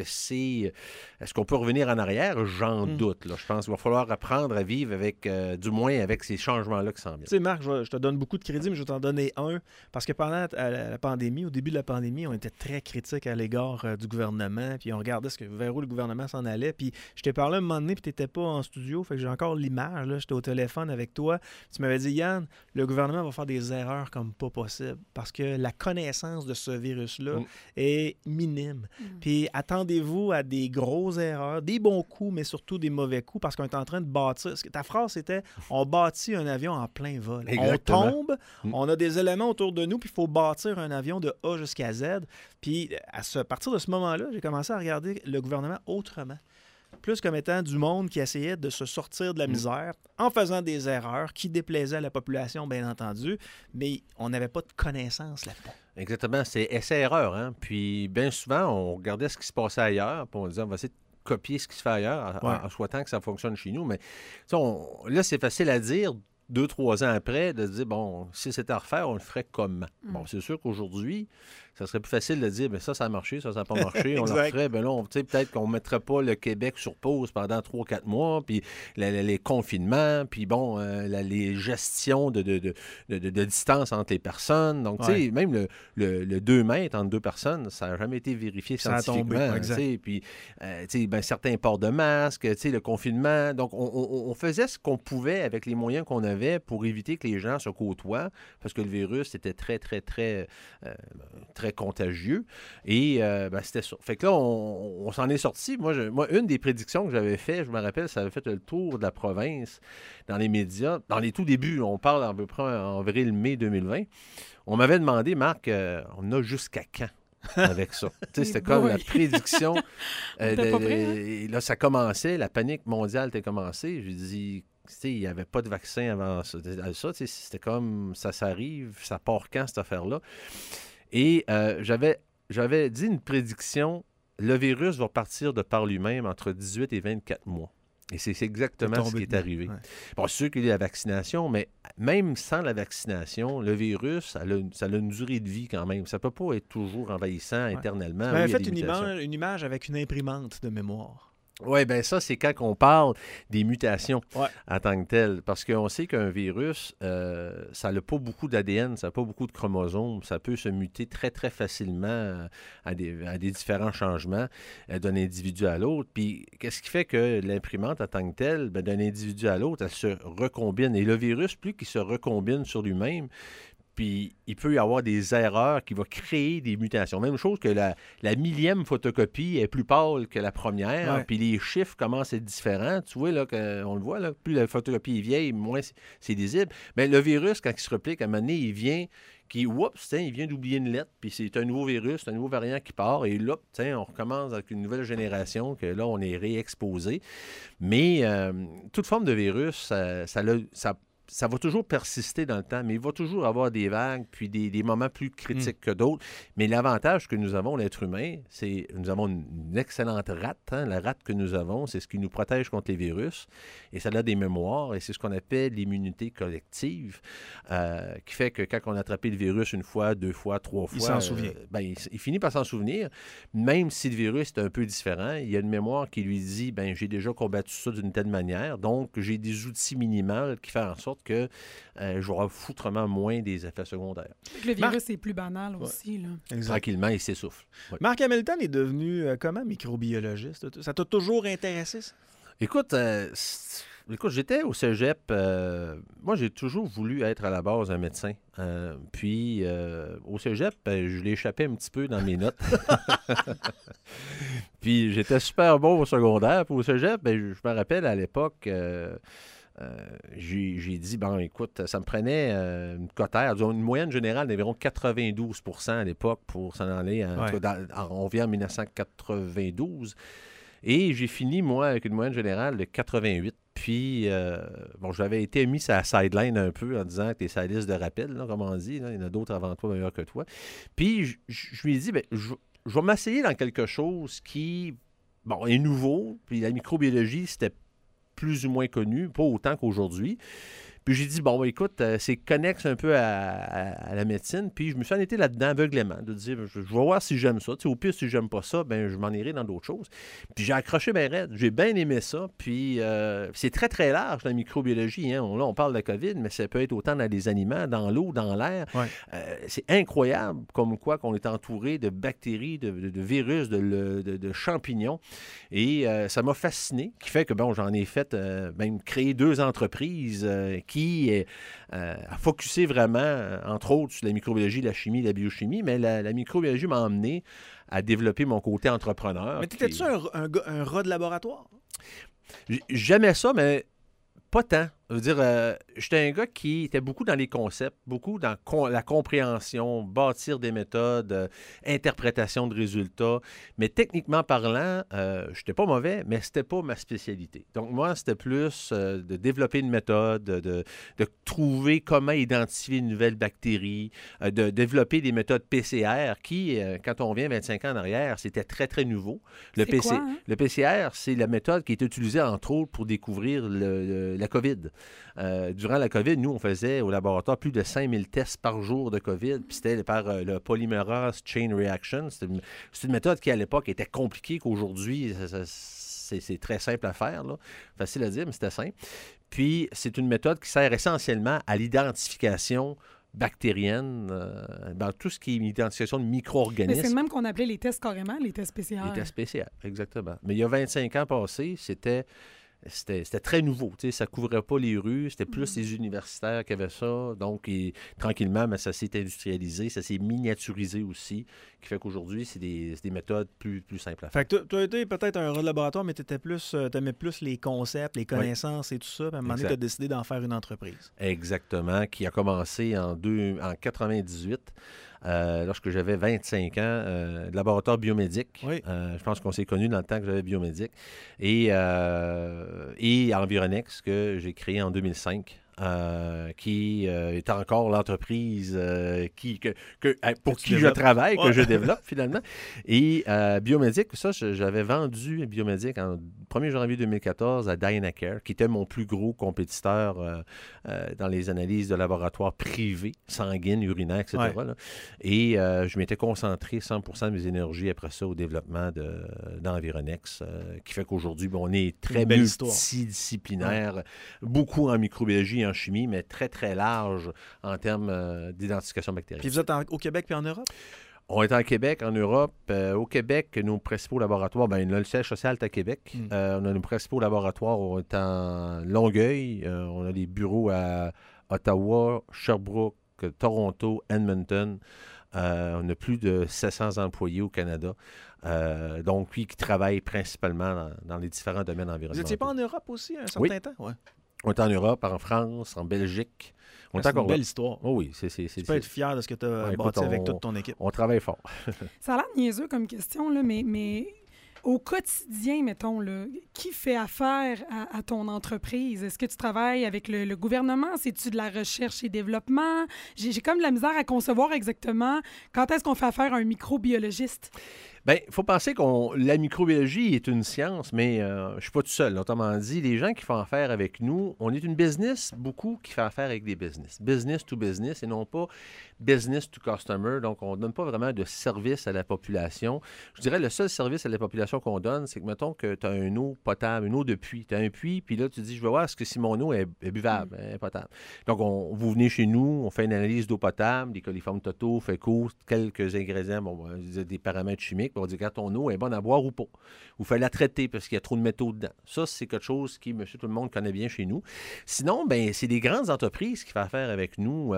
est-ce qu'on peut revenir en arrière? J'en doute. Là. Je pense qu'il va falloir apprendre à vivre du moins avec ces changements-là qui s'en viennent. Tu sais, Marc, je te donne beaucoup de crédit, mais je vais t'en donner un. Parce que pendant la pandémie, au début de la pandémie, on était très critique à l'égard du gouvernement. Puis on regardait vers où le gouvernement s'en allait. Puis je t'ai parlé un moment donné, puis tu n'étais pas en studio. Fait que j'ai encore l'image. Là, j'étais au téléphone avec toi. Tu m'avais dit, Yann, le gouvernement va faire des erreurs comme pas possible. Parce que la connaissance de ce virus-là est minime. Puis attendez-vous à des grosses erreurs, des bons coups, mais surtout des mauvais coups, parce qu'on est en train de bâtir. Ta phrase, c'était « on bâtit un avion en plein vol ». Exactement. On tombe, on a des éléments autour de nous, puis il faut bâtir un avion de A jusqu'à Z. Puis à partir de ce moment-là, j'ai commencé à regarder le gouvernement autrement. Plus comme étant du monde qui essayait de se sortir de la misère en faisant des erreurs qui déplaisaient à la population, bien entendu, mais on n'avait pas de connaissances là-dedans. Exactement, c'est essai-erreur. Hein? Puis bien souvent, on regardait ce qui se passait ailleurs, puis on disait, on va essayer de copier ce qui se fait ailleurs en souhaitant que ça fonctionne chez nous. Mais là, c'est facile à dire 2-3 ans après, de se dire, bon, si c'était à refaire, on le ferait comment? Bon, c'est sûr qu'aujourd'hui, ça serait plus facile de dire, bien ça a marché, ça n'a pas marché, on le referait. Bien là, peut-être qu'on ne mettrait pas le Québec sur pause pendant 3-4 mois, puis les confinements, puis bon, les gestions de distance entre les personnes. Donc, tu sais, même le 2 mètres entre deux personnes, ça n'a jamais été vérifié scientifiquement. Puis, certains ports de masques, le confinement. Donc, on faisait ce qu'on pouvait avec les moyens qu'on avait pour éviter que les gens se côtoient, parce que le virus était très, très, très, très contagieux. Et c'était ça. Fait que là, on s'en est sorti. Moi, une des prédictions que j'avais fait, je me rappelle, ça avait fait le tour de la province dans les médias. Dans les tout débuts, on parle à peu près en avril-mai 2020. On m'avait demandé, Marc, on a jusqu'à quand avec ça? C'était comme la prédiction. Là, ça commençait, la panique mondiale était commencée. Je dis, il n'y avait pas de vaccin avant ça. C'était comme, ça arrive, ça part quand, cette affaire-là? Et j'avais dit une prédiction, le virus va partir de par lui-même entre 18 et 24 mois. Et c'est exactement ce qui est arrivé. Ouais. Bon, c'est sûr qu'il y a la vaccination, mais même sans la vaccination, le virus, ça a une durée de vie quand même. Ça ne peut pas être toujours envahissant éternellement. Tu m'avais fait une image avec une imprimante de mémoire. Oui, bien ça, c'est quand on parle des mutations en tant que telles. Parce qu'on sait qu'un virus, ça n'a pas beaucoup d'ADN, ça n'a pas beaucoup de chromosomes. Ça peut se muter très, très facilement à des différents changements d'un individu à l'autre. Puis, qu'est-ce qui fait que l'imprimante en tant que telle, d'un individu à l'autre, elle se recombine. Et le virus, plus qu'il se recombine sur lui-même, Puis il peut y avoir des erreurs qui vont créer des mutations. Même chose que la millième photocopie est plus pâle que la première, puis les chiffres commencent à être différents. Tu vois, là, on le voit, là, plus la photocopie est vieille, moins c'est lisible. Mais le virus, quand il se replique, à un moment donné, il vient d'oublier une lettre, puis c'est un nouveau virus, un nouveau variant qui part, et là, on recommence avec une nouvelle génération, que là, on est réexposé. Mais toute forme de virus, ça va toujours persister dans le temps, mais il va toujours avoir des vagues, puis des moments plus critiques que d'autres. Mais l'avantage que nous avons, l'être humain, c'est nous avons une excellente rate. La rate que nous avons, c'est ce qui nous protège contre les virus. Et ça a des mémoires, et c'est ce qu'on appelle l'immunité collective, qui fait que quand on a attrapé le virus une fois, 2 fois, 3 fois... Il s'en souvient. Il finit par s'en souvenir. Même si le virus est un peu différent, il y a une mémoire qui lui dit, j'ai déjà combattu ça d'une telle manière, donc j'ai des outils minimaux qui font en sorte que j'aurai foutrement moins des effets secondaires. Le virus est plus banal aussi. Là. Tranquillement, il s'essouffle. Ouais. Marc Hamilton est devenu comment microbiologiste? Ça t'a toujours intéressé, ça? Écoute, j'étais au cégep. Moi, j'ai toujours voulu être à la base un médecin. Puis, au cégep, je l'ai échappé un petit peu dans mes notes. Puis, j'étais super bon au secondaire. Puis, au cégep, je me rappelle à l'époque... j'ai dit, écoute, ça me prenait une cotère, disons, une moyenne générale d'environ 92 % à l'époque pour s'en aller. On vient en 1992. Et j'ai fini, moi, avec une moyenne générale de 88. Puis, j'avais été mis à la sideline un peu en disant que t'es sa liste de rappel, là, comme on dit. Là, il y en a d'autres avant toi, meilleurs que toi. Puis, je lui ai dit, je vais m'essayer dans quelque chose qui, est nouveau. Puis, la microbiologie, c'était plus ou moins connu, pas autant qu'aujourd'hui. Puis j'ai dit, écoute, c'est connexe un peu à la médecine. Puis je me suis en été là-dedans aveuglément, de dire, je vais voir si j'aime ça. Au pire, si j'aime pas ça, je m'en irai dans d'autres choses. Puis j'ai accroché mes raides. J'ai bien aimé ça. Puis c'est très, très large, la microbiologie. Hein. Là, on parle de COVID, mais ça peut être autant dans les aliments, dans l'eau, dans l'air. Ouais. C'est incroyable comme quoi qu'on est entouré de bactéries, de virus, de champignons. Et ça m'a fasciné, qui fait que, j'en ai fait même créer 2 entreprises qui a focusé vraiment, entre autres, sur la microbiologie, la chimie, la biochimie, mais la microbiologie m'a amené à développer mon côté entrepreneur. Mais t'étais-tu un rat de laboratoire? J'aimais ça, mais pas tant. Je veux dire, j'étais un gars qui était beaucoup dans les concepts, beaucoup dans la compréhension, bâtir des méthodes, interprétation de résultats. Mais techniquement parlant, je n'étais pas mauvais, mais c'était pas ma spécialité. Donc moi, c'était plus de développer une méthode, de trouver comment identifier une nouvelle bactérie, de développer des méthodes PCR qui, quand on revient 25 ans en arrière, c'était très, très nouveau. Le PCR, c'est la méthode qui est utilisée, entre autres, pour découvrir la COVID. Durant la COVID, nous, on faisait au laboratoire plus de 5000 tests par jour de COVID, puis c'était par le polymerase chain reaction. C'est une méthode qui, à l'époque, était compliquée, qu'aujourd'hui, c'est très simple à faire, là. Facile à dire, mais c'était simple. Puis, c'est une méthode qui sert essentiellement à l'identification bactérienne, dans tout ce qui est une identification de micro-organismes. Mais c'est le même qu'on appelait les tests carrément, les tests PCR. Les tests PCR, exactement. Mais il y a 25 ans passés, c'était très nouveau. Ça ne couvrait pas les rues. C'était plus les universitaires qui avaient ça. Donc, tranquillement, ça s'est industrialisé. Ça s'est miniaturisé aussi. Qui fait qu'aujourd'hui, c'est des méthodes plus simples à faire. Fait que tu as été peut-être un rat de laboratoire, mais tu aimais plus les concepts, les connaissances et tout ça. Puis à un moment donné, tu as décidé d'en faire une entreprise. Exactement. Qui a commencé en 1998. Lorsque j'avais 25 ans, laboratoire biomédique. Oui. Je pense qu'on s'est connus dans le temps que j'avais biomédique. Et Environex, que j'ai créé en 2005. Qui est encore l'entreprise pour qui je travaille, que je développe finalement. Et Biomédic, ça, j'avais vendu Biomédic en 1er janvier 2014 à Dynacare, qui était mon plus gros compétiteur dans les analyses de laboratoire privés, sanguines, urinaires, etc. Ouais. Là. Et je m'étais concentré 100% de mes énergies après ça au développement d'Environex, qui fait qu'aujourd'hui, on est très multidisciplinaire, beaucoup en microbiologie, en chimie, mais très, très large en termes d'identification bactérienne. Puis vous êtes au Québec puis en Europe? On est en Québec, en Europe. Au Québec, nos principaux laboratoires, le siège social est à Québec. On a nos principaux laboratoires, on est en Longueuil. On a des bureaux à Ottawa, Sherbrooke, York, Toronto, Edmonton. On a plus de 700 employés au Canada. Donc, qui travaillent principalement dans les différents domaines environnementaux. Vous n'étiez pas en Europe aussi un certain temps? Ouais. On est en Europe, en France, en Belgique. C'est une belle histoire. Oh oui, Tu peux être fier de ce que tu as bâti avec toute ton équipe. On travaille fort. Ça a l'air niaiseux comme question, là, mais au quotidien, mettons, là, qui fait affaire à ton entreprise? Est-ce que tu travailles avec le gouvernement? C'est-tu de la recherche et développement? J'ai comme de la misère à concevoir exactement quand est-ce qu'on fait affaire à un microbiologiste. Bien, il faut penser que la microbiologie est une science, mais je ne suis pas tout seul. Autrement dit, les gens qui font affaire avec nous, on est une business, beaucoup qui fait affaire avec des business. Business to business et non pas business to customer. Donc, on ne donne pas vraiment de service à la population. Je dirais le seul service à la population qu'on donne, c'est que, mettons que tu as une eau potable, une eau de puits. Tu as un puits, puis là, tu dis, je vais voir est-ce que si mon eau est buvable, est potable. Donc, vous venez chez nous, on fait une analyse d'eau potable, des coliformes totaux, fécaux, quelques ingrédients, des paramètres chimiques. On dit quand ton eau est bonne à boire ou pas. Ou il faut la traiter parce qu'il y a trop de métaux dedans. Ça, c'est quelque chose qui, monsieur tout le monde connaît bien chez nous. Sinon, ben c'est des grandes entreprises qui font affaire avec nous.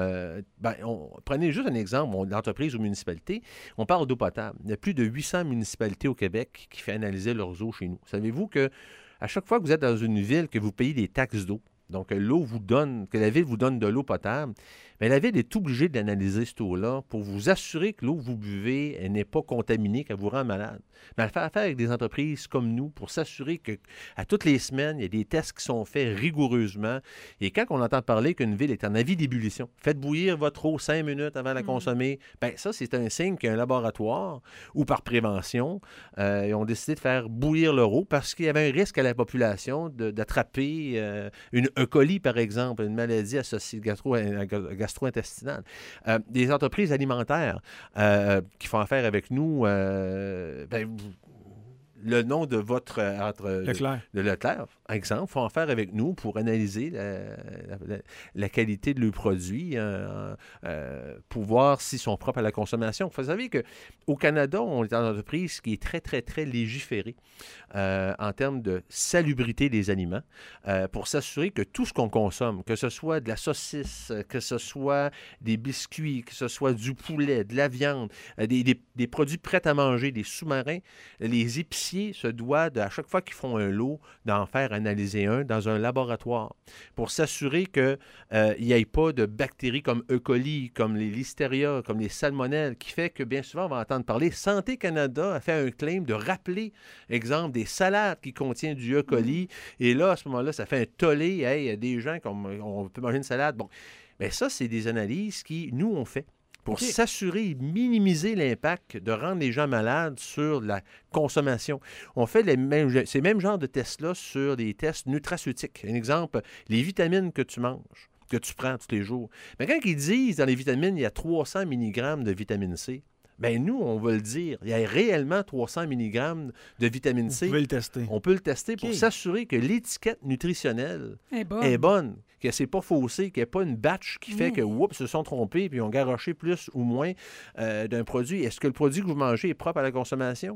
Prenez juste un exemple, l'entreprise ou municipalité, on parle d'eau potable. Il y a plus de 800 municipalités au Québec qui font analyser leurs eaux chez nous. Savez-vous que à chaque fois que vous êtes dans une ville, que vous payez des taxes d'eau, donc que la ville vous donne de l'eau potable, bien, la ville est obligée d'analyser cette eau-là pour vous assurer que l'eau que vous buvez n'est pas contaminée, qu'elle vous rend malade. Mais elle fait affaire avec des entreprises comme nous pour s'assurer qu'à toutes les semaines, il y a des tests qui sont faits rigoureusement. Et quand on entend parler qu'une ville est en avis d'ébullition, faites bouillir votre eau 5 minutes avant de la consommer, bien ça, c'est un signe qu'un laboratoire ou par prévention, ils ont décidé de faire bouillir leur eau parce qu'il y avait un risque à la population d'attraper un colis, par exemple, une maladie associée gastro-intestinale. Des entreprises alimentaires qui font affaire avec nous, le nom de votre Leclerc. de Leclerc, par exemple, font affaire avec nous pour analyser la qualité de leurs produits, pour voir s'ils sont propres à la consommation. Vous savez qu'au Canada, on est une entreprise qui est très, très, très légiférée en termes de salubrité des aliments, pour s'assurer que tout ce qu'on consomme, que ce soit de la saucisse, que ce soit des biscuits, que ce soit du poulet, de la viande, des produits prêts à manger, des sous-marins, les épiciers se doivent, à chaque fois qu'ils font un lot, d'en faire analyser un dans un laboratoire pour s'assurer qu'il n'y ait pas de bactéries comme E. coli, comme les listeria, comme les salmonelles, qui fait que bien souvent, on va entendre parler. Santé Canada a fait un claim de rappeler, exemple, des salades qui contiennent du E. coli. Et là, à ce moment-là, ça fait un tollé. Hey, il y a des gens, comme on peut manger une salade. Bon, bien ça, c'est des analyses qui, nous, on fait pour s'assurer et minimiser l'impact de rendre les gens malades sur la consommation. On fait ces mêmes genres de tests-là sur des tests nutraceutiques. Un exemple, les vitamines que tu manges, que tu prends tous les jours. Mais quand ils disent dans les vitamines, il y a 300 mg de vitamine C, bien, nous, on va le dire. Il y a réellement 300 mg de vitamine C. Vous pouvez le tester. On peut le tester pour s'assurer que l'étiquette nutritionnelle est bonne, que c'est pas faussé, qu'il n'y a pas une batch qui fait que, oups, se sont trompés puis ils ont garoché plus ou moins d'un produit. Est-ce que le produit que vous mangez est propre à la consommation?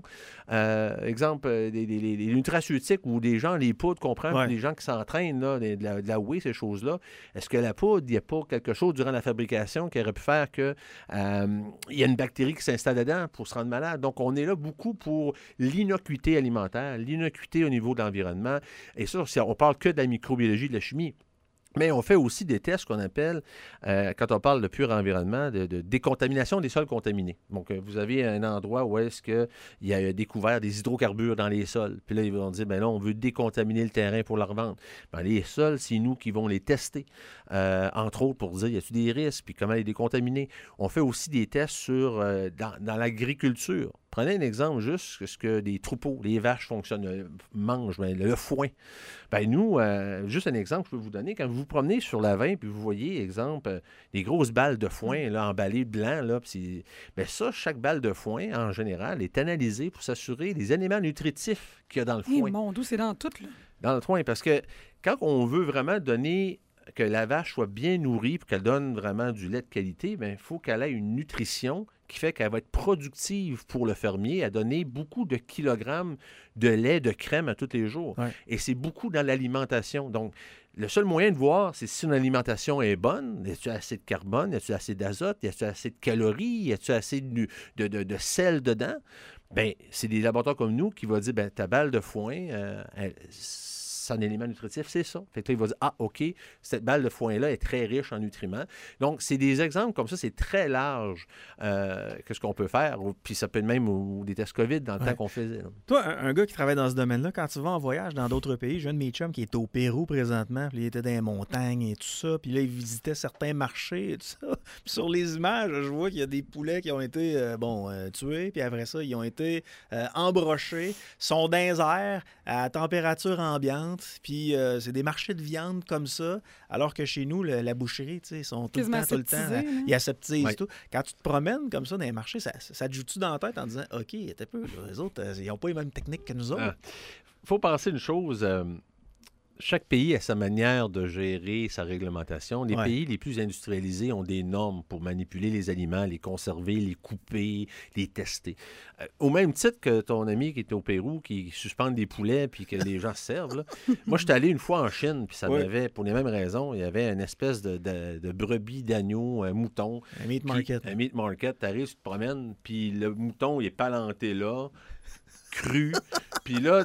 Exemple, les nutraceutiques ou des gens, les poudres qu'on prend, les gens qui s'entraînent, là, de la whey, ces choses-là, est-ce que la poudre, il n'y a pas quelque chose durant la fabrication qui aurait pu faire qu'il y a une bactérie qui s'installe dedans pour se rendre malade? Donc, on est là beaucoup pour l'innocuité alimentaire, l'innocuité au niveau de l'environnement. Et ça, on parle que de la microbiologie, de la chimie. Mais on fait aussi des tests qu'on appelle, quand on parle de pur environnement, de décontamination des sols contaminés. Donc, vous avez un endroit où est-ce qu'il y a découvert des hydrocarbures dans les sols. Puis là, ils vont dire, bien là, on veut décontaminer le terrain pour le revendre. Bien, les sols, c'est nous qui vont les tester, entre autres, pour dire, y a-t-il des risques, puis comment les décontaminer. On fait aussi des tests dans l'agriculture. Prenez un exemple juste, ce que des troupeaux, les vaches mangent, le foin. Bien, nous, juste un exemple que je peux vous donner, quand vous vous promenez sur la 20 puis vous voyez, exemple, des grosses balles de foin là, emballées blanc, là, bien ça, chaque balle de foin, en général, est analysée pour s'assurer des éléments nutritifs qu'il y a dans le foin. Mon Dieu, c'est dans tout, là. Dans le foin, parce que quand on veut vraiment donner que la vache soit bien nourrie pour qu'elle donne vraiment du lait de qualité, bien, il faut qu'elle ait une nutrition qui fait qu'elle va être productive pour le fermier, à donner beaucoup de kilogrammes de lait, de crème à tous les jours. Ouais. Et c'est beaucoup dans l'alimentation. Donc, le seul moyen de voir, c'est si une alimentation est bonne, y a-t-il assez de carbone, y a-t-il assez d'azote, y a-t-il assez de calories, y a-t-il assez de sel dedans? Bien, c'est des laboratoires comme nous qui vont dire, bien, ta balle de foin, son élément nutritif, c'est ça. Fait que là, il va dire, ah, OK, cette balle de foin-là est très riche en nutriments. Donc, c'est des exemples comme ça, c'est très large que ce qu'on peut faire. Puis ça peut être même des tests COVID dans le temps qu'on faisait. Là. Toi, un gars qui travaille dans ce domaine-là, quand tu vas en voyage dans d'autres pays, j'ai un de mes chums qui est au Pérou présentement, puis il était dans les montagnes et tout ça, puis là, il visitait certains marchés et tout ça. Puis sur les images, je vois qu'il y a des poulets qui ont été, tués, puis après ça, ils ont été embrochés, sont dans les airs, à température ambiante, puis c'est des marchés de viande comme ça, alors que chez nous, la boucherie, tu sais, ils sont tout le temps, ils aseptisent tout. Quand tu te promènes comme ça dans les marchés, ça te joue-tu dans la tête en disant, OK, t'es peu, les autres, ils n'ont pas les mêmes techniques que nous autres. Il faut penser une chose. Chaque pays a sa manière de gérer sa réglementation. Les pays les plus industrialisés ont des normes pour manipuler les aliments, les conserver, les couper, les tester. Au même titre que ton ami qui est au Pérou, qui suspend des poulets puis que les gens se servent. Là. Moi, je suis allé une fois en Chine, puis ça m'avait, pour les mêmes raisons, il y avait une espèce de brebis, d'agneau, un mouton. Un meat market. Un meat market. Tu arrives, tu te promènes, puis le mouton, il est palanté là. Cru. Puis là,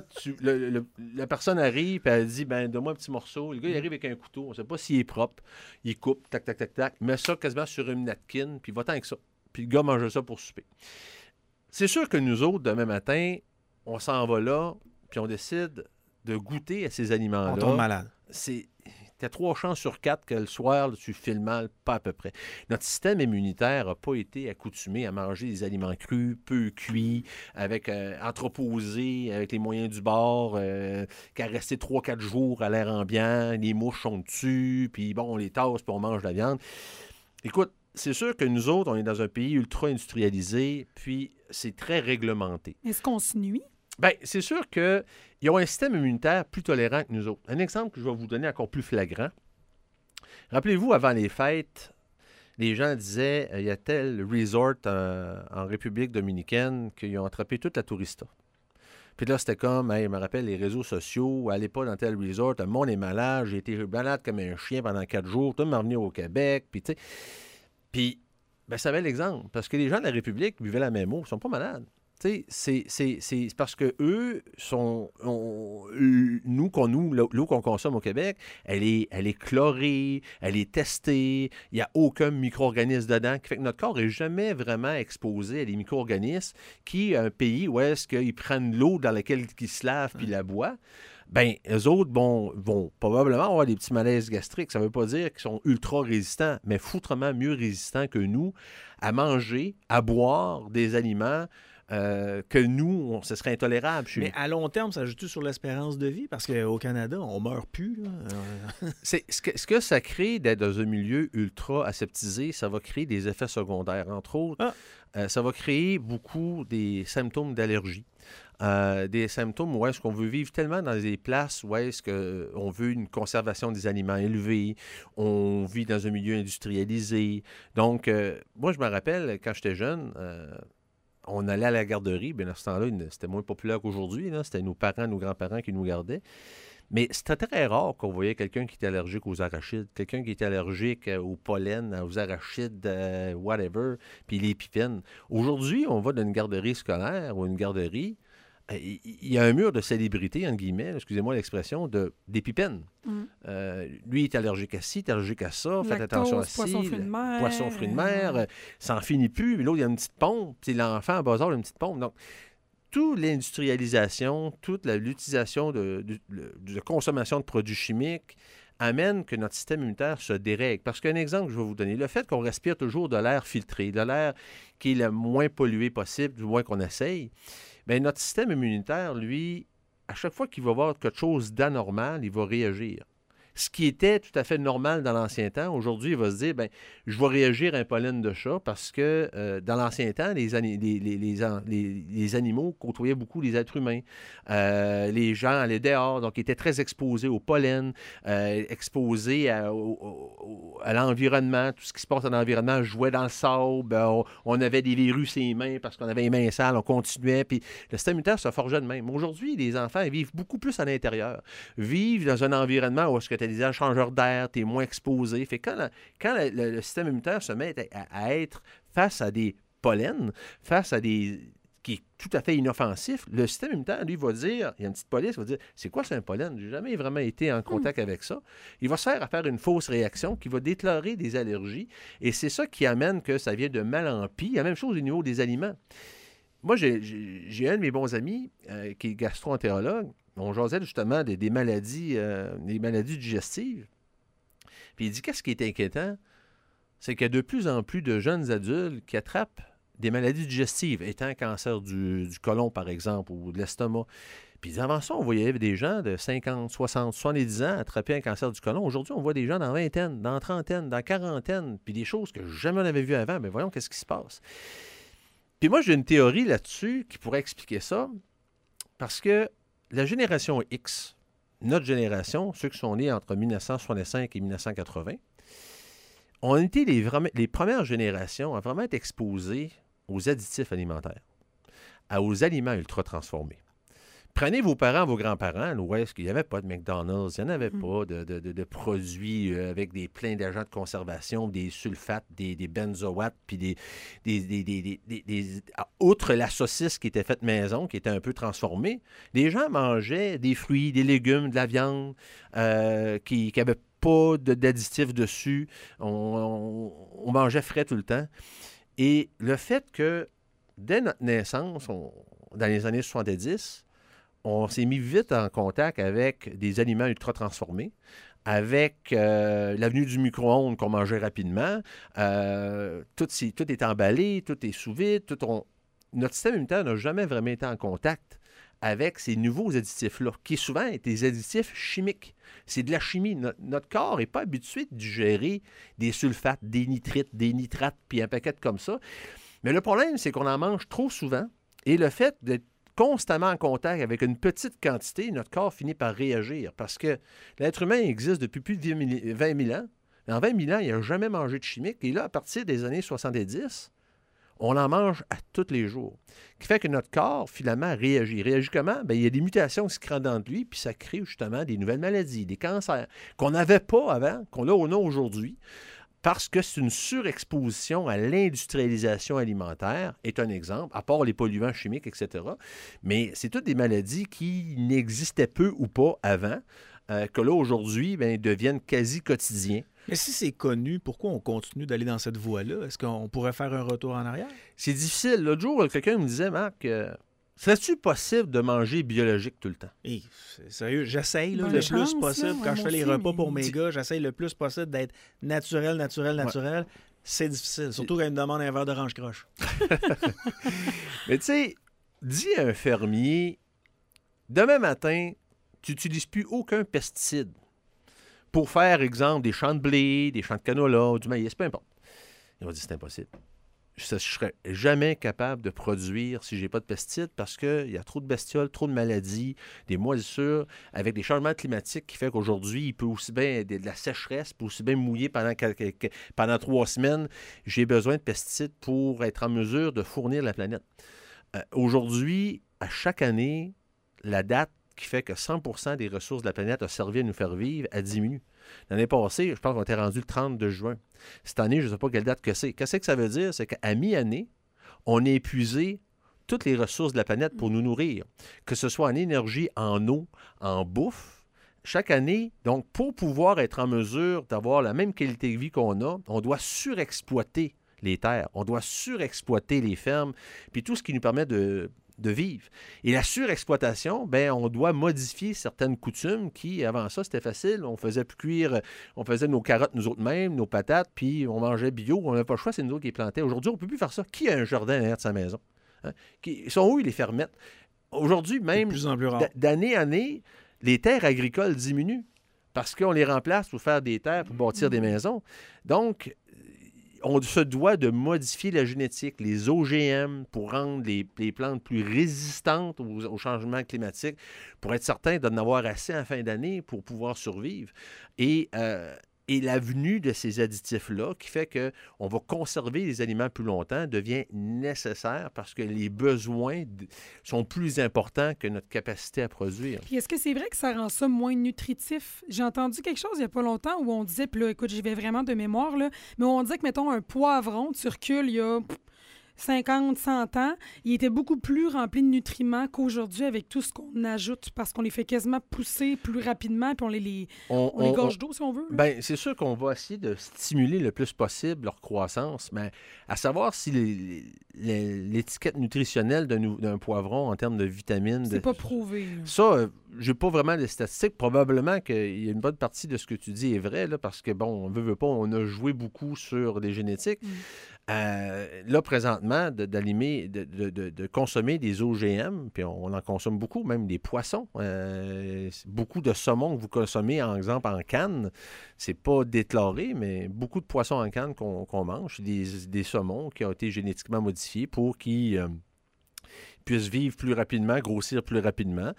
la personne arrive et elle dit, ben donne-moi un petit morceau. Le gars, il arrive avec un couteau. On ne sait pas s'il est propre. Il coupe, tac, tac, tac, tac. Met ça quasiment sur une napkin, puis va-t'en avec ça. Puis le gars mange ça pour souper. C'est sûr que nous autres, demain matin, on s'en va là, puis on décide de goûter à ces aliments-là. On tombe malade. T'as 3 chances sur 4 que le soir, là, tu files mal, pas à peu près. Notre système immunitaire n'a pas été accoutumé à manger des aliments crus, peu cuits, avec entreposés, avec les moyens du bord, qu'à rester 3-4 jours à l'air ambiant, les mouches sont dessus, puis bon, on les tasse, puis on mange de la viande. Écoute, c'est sûr que nous autres, on est dans un pays ultra-industrialisé, puis c'est très réglementé. Est-ce qu'on se nuit? Bien, c'est sûr qu'ils ont un système immunitaire plus tolérant que nous autres. Un exemple que je vais vous donner encore plus flagrant. Rappelez-vous, avant les fêtes, les gens disaient il y a tel resort en République dominicaine qu'ils ont attrapé toute la tourista. Puis là, c'était comme, je me rappelle, les réseaux sociaux, allez pas dans tel resort, le monde est malade, j'ai été malade comme un chien pendant 4 jours, tout le monde est revenu au Québec, puis tu sais. Puis, ça avait l'exemple, parce que les gens de la République buvaient la même eau, ils sont pas malades. C'est parce que eux l'eau qu'on consomme au Québec, elle est chlorée, elle est testée, il n'y a aucun micro-organisme dedans, qui fait que notre corps n'est jamais vraiment exposé à des micro-organismes qui, un pays où est-ce qu'ils prennent l'eau dans laquelle ils se lavent puis la boivent, bien, eux autres vont probablement avoir des petits malaises gastriques. Ça ne veut pas dire qu'ils sont ultra résistants, mais foutrement mieux résistants que nous à manger, à boire des aliments que nous, ce serait intolérable. Mais à long terme, ça joue-tu sur l'espérance de vie? Parce qu'au Canada, on ne meurt plus. Ce que ça crée d'être dans un milieu ultra aseptisé, ça va créer des effets secondaires. Entre autres, ça va créer beaucoup des symptômes d'allergie. Des symptômes où est-ce qu'on veut vivre tellement dans des places où est-ce qu'on veut une conservation des aliments élevée, on vit dans un milieu industrialisé. Donc, moi, je me rappelle, quand j'étais jeune, on allait à la garderie. Bien, à ce temps-là, c'était moins populaire qu'aujourd'hui. Là. C'était nos parents, nos grands-parents qui nous gardaient. Mais c'était très rare qu'on voyait quelqu'un qui était allergique aux arachides, quelqu'un qui était allergique au pollen, aux arachides, whatever, puis les pipines. Aujourd'hui, on va dans une garderie scolaire ou une garderie, il y a un mur de célébrité, entre guillemets, excusez-moi l'expression, des pipines. Lui, il est allergique à ci, il est allergique à ça, faites attention à ci. Poisson, fruits de mer, ça n'en finit plus. Puis l'autre, il y a une petite pompe, puis l'enfant à bas âge a une petite pompe. Donc, toute l'industrialisation, toute l'utilisation de consommation de produits chimiques amène que notre système immunitaire se dérègle. Parce qu'un exemple que je vais vous donner, le fait qu'on respire toujours de l'air filtré, de l'air qui est le moins pollué possible, du moins qu'on essaye, bien, notre système immunitaire, lui, à chaque fois qu'il va voir quelque chose d'anormal, il va réagir. Ce qui était tout à fait normal dans l'ancien temps, aujourd'hui, il va se dire, ben, je vais réagir à un pollen de chat parce que dans l'ancien temps, les animaux côtoyaient beaucoup les êtres humains. Les gens allaient dehors, donc ils étaient très exposés au pollen, exposés à l'environnement, tout ce qui se passe dans l'environnement, jouait dans le sable, on avait des verrues sur les mains parce qu'on avait les mains sales, on continuait, puis le système immunitaire se forgeait de même. Aujourd'hui, les enfants ils vivent beaucoup plus à l'intérieur, vivent dans un environnement où tu as des échangeurs d'air, tu es moins exposé. Fait que quand le système immunitaire se met à être face à des pollens, face à des qui est tout à fait inoffensif, le système immunitaire, lui, va dire, il y a une petite police, il va dire, c'est quoi c'est un pollen? Je n'ai jamais vraiment été en contact avec ça. Il va se faire à faire une fausse réaction qui va déclarer des allergies et c'est ça qui amène que ça vient de mal en pis. La même chose au niveau des aliments. Moi, j'ai un de mes bons amis qui est gastro-entérologue. On jasait justement des maladies digestives. Puis il dit, qu'est-ce qui est inquiétant? C'est qu'il y a de plus en plus de jeunes adultes qui attrapent des maladies digestives, étant un cancer du côlon, par exemple, ou de l'estomac. Puis avant ça, on voyait des gens de 50, 60, 70 ans attraper un cancer du côlon. Aujourd'hui, on voit des gens dans vingtaine, dans trentaine, dans quarantaine, puis des choses que jamais on avait vues avant. Mais voyons, qu'est-ce qui se passe? Puis moi, j'ai une théorie là-dessus qui pourrait expliquer ça, parce que la génération X, notre génération, ceux qui sont nés entre 1965 et 1980, ont été les premières générations à vraiment être exposées aux additifs alimentaires, aux aliments ultra-transformés. Prenez vos parents, vos grands-parents, où est-ce qu'il n'y avait pas de McDonald's, il n'y en avait pas de produits avec plein d'agents de conservation, des sulfates, des benzoates, puis outre la saucisse qui était faite maison, qui était un peu transformée, les gens mangeaient des fruits, des légumes, de la viande qui n'avaient pas d'additifs dessus. On mangeait frais tout le temps. Et le fait que, dès notre naissance, dans les années 70, on s'est mis vite en contact avec des aliments ultra-transformés, avec l'avenue du micro-ondes qu'on mangeait rapidement. Tout est emballé, tout est sous vide. Notre système immunitaire n'a jamais vraiment été en contact avec ces nouveaux additifs-là, qui souvent sont des additifs chimiques. C'est de la chimie. Notre corps n'est pas habitué de digérer des sulfates, des nitrites, des nitrates, puis un paquet comme ça. Mais le problème, c'est qu'on en mange trop souvent. Et le fait d'être constamment en contact avec une petite quantité, notre corps finit par réagir. Parce que l'être humain existe depuis plus de 20 000 ans. En 20 000 ans, il n'a jamais mangé de chimique. Et là, à partir des années 70, on en mange à tous les jours. Ce qui fait que notre corps, finalement, réagit. Réagit comment? Bien, il y a des mutations qui se créent dans lui, puis ça crée justement des nouvelles maladies, des cancers qu'on n'avait pas avant, qu'on a aujourd'hui, parce que c'est une surexposition à l'industrialisation alimentaire, est un exemple, à part les polluants chimiques, etc. Mais c'est toutes des maladies qui n'existaient peu ou pas avant, que là, aujourd'hui, bien, deviennent quasi quotidiens. Mais si c'est connu, pourquoi on continue d'aller dans cette voie-là? Est-ce qu'on pourrait faire un retour en arrière? C'est difficile. L'autre jour, quelqu'un me disait, Marc, serait-il possible de manger biologique tout le temps? Hey, sérieux, j'essaye le Bonne chance, plus possible. là. Quand je fais les Moi repas aussi, pour mais- mes gars, j'essaye le plus possible d'être naturel. Ouais. C'est difficile, surtout quand ils me demandent un verre d'orange croche. Mais tu sais, dis à un fermier, demain matin, tu n'utilises plus aucun pesticide pour faire, exemple, des champs de blé, des champs de canola, du maïs, peu importe. Il va dire, c'est impossible. Je ne serais jamais capable de produire si je n'ai pas de pesticides parce qu'il y a trop de bestioles, trop de maladies, des moisissures, avec des changements climatiques qui fait qu'aujourd'hui, il peut aussi bien de la sécheresse, il peut aussi bien mouiller pendant 3 semaines. J'ai besoin de pesticides pour être en mesure de fournir la planète. Aujourd'hui, à chaque année, la date qui fait que 100% des ressources de la planète a servi à nous faire vivre, elle diminue. L'année passée, je pense qu'on était rendu le 32 juin. Cette année, je ne sais pas quelle date que c'est. Qu'est-ce que ça veut dire? C'est qu'à mi-année, on a épuisé toutes les ressources de la planète pour nous nourrir, que ce soit en énergie, en eau, en bouffe. Chaque année, donc, pour pouvoir être en mesure d'avoir la même qualité de vie qu'on a, on doit surexploiter les terres, on doit surexploiter les fermes, puis tout ce qui nous permet de vivre. Et la surexploitation, bien, on doit modifier certaines coutumes qui, avant ça, c'était facile. On faisait plus cuire, on faisait nos carottes nous autres mêmes, nos patates, puis on mangeait bio. On n'avait pas le choix, c'est nous autres qui les plantaient. Aujourd'hui, on ne peut plus faire ça. Qui a un jardin derrière de sa maison? Hein? Ils sont où, les fermettes? Aujourd'hui, même, De plus en plus rare. d'année en année, les terres agricoles diminuent. parce qu'on les remplace pour faire des terres, pour bâtir des maisons. Donc, on se doit de modifier la génétique, les OGM, pour rendre les plantes plus résistantes au changement climatique, pour être certain d'en avoir assez en fin d'année pour pouvoir survivre. Et la venue de ces additifs-là, qui fait qu'on va conserver les aliments plus longtemps, devient nécessaire parce que les besoins sont plus importants que notre capacité à produire. Puis est-ce que c'est vrai que ça rend ça moins nutritif? J'ai entendu quelque chose il n'y a pas longtemps où on disait, puis là, écoute, j'y vais vraiment de mémoire, là, mais on disait que, mettons, un poivron, tu recules il y a 50, 100 ans, il était beaucoup plus rempli de nutriments qu'aujourd'hui avec tout ce qu'on ajoute parce qu'on les fait quasiment pousser plus rapidement puis on les gorge d'eau, si on veut. Bien, c'est sûr qu'on va essayer de stimuler le plus possible leur croissance, mais à savoir si l'étiquette nutritionnelle d'un poivron en termes de vitamines... C'est pas prouvé. Là. Ça, j'ai pas vraiment de statistiques. Probablement qu'il y a une bonne partie de ce que tu dis est vrai, là, parce que, bon, on veut pas, on a joué beaucoup sur les génétiques. Là, présentement, de consommer des OGM, puis on en consomme beaucoup, même des poissons. Beaucoup de saumon que vous consommez, par exemple, en canne, c'est pas déclaré, mais beaucoup de poissons en canne qu'on mange, des saumons qui ont été génétiquement modifiés pour qu'ils puissent vivre plus rapidement, grossir plus rapidement.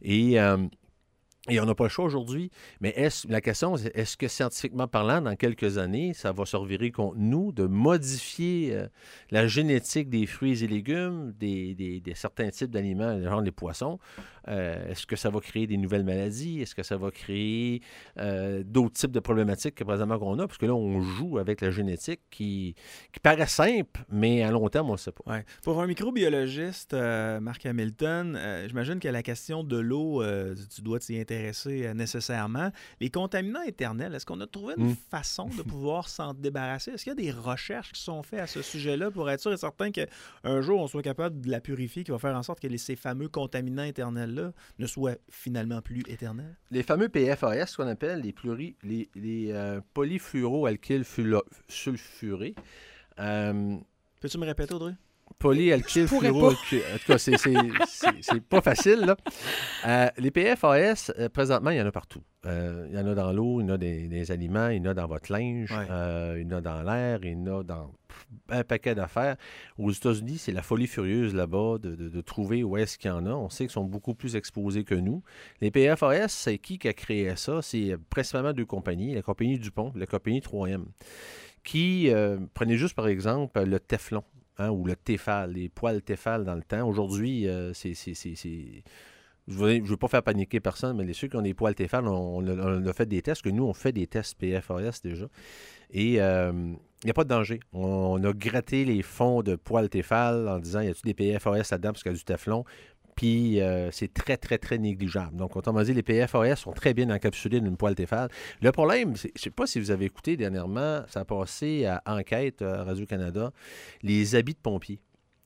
Et on n'a pas le choix aujourd'hui. Mais la question, c'est est-ce que scientifiquement parlant, dans quelques années, ça va se revirer contre nous de modifier la génétique des fruits et légumes, des certains types d'aliments, genre les poissons? Est-ce que ça va créer des nouvelles maladies? Est-ce que ça va créer d'autres types de problématiques que présentement qu'on a? Parce que là, on joue avec la génétique qui paraît simple, mais à long terme, on ne sait pas. Ouais. Pour un microbiologiste, Marc Hamilton, j'imagine que la question de l'eau, tu dois t'y intéresser nécessairement. Les contaminants éternels, est-ce qu'on a trouvé une façon de pouvoir s'en débarrasser? Est-ce qu'il y a des recherches qui sont faites à ce sujet-là pour être sûr et certain qu'un jour, on soit capable de la purifier, qui va faire en sorte que ces fameux contaminants éternels-là ne soient finalement plus éternels? Les fameux PFAS, ce qu'on appelle les polyfluoroalkyles sulfurés. Peux-tu me répéter, Audrey? Polyalkyl fluoroalkyl. En tout cas, c'est pas facile, là. Les PFAS, présentement, il y en a partout. Il y en a dans l'eau, il y en a des aliments, il y en a dans votre linge, il y en a dans l'air, il y en a dans un paquet d'affaires. Aux États-Unis, c'est la folie furieuse là-bas de trouver où est-ce qu'il y en a. On sait qu'ils sont beaucoup plus exposés que nous. Les PFAS, c'est qui a créé ça? C'est principalement deux compagnies, la compagnie Dupont et la compagnie 3M, qui, prenez juste par exemple le Teflon. Ou le Tefal, les poils Tefal dans le temps. Aujourd'hui, c'est... Je ne veux pas faire paniquer personne, mais ceux qui ont des poils Tefal, on a fait des tests, que nous, on fait des tests PFAS déjà. Et il n'y a pas de danger. On a gratté les fonds de poils Tefal en disant, y a-t-il des PFAS là-dedans parce qu'il y a du Teflon? Puis c'est très, très, très négligeable. Donc, autrement dit, les PFAS sont très bien encapsulés d'une poêle Tefal. Le problème, je ne sais pas si vous avez écouté dernièrement, ça a passé à Enquête à Radio-Canada, les habits de pompiers.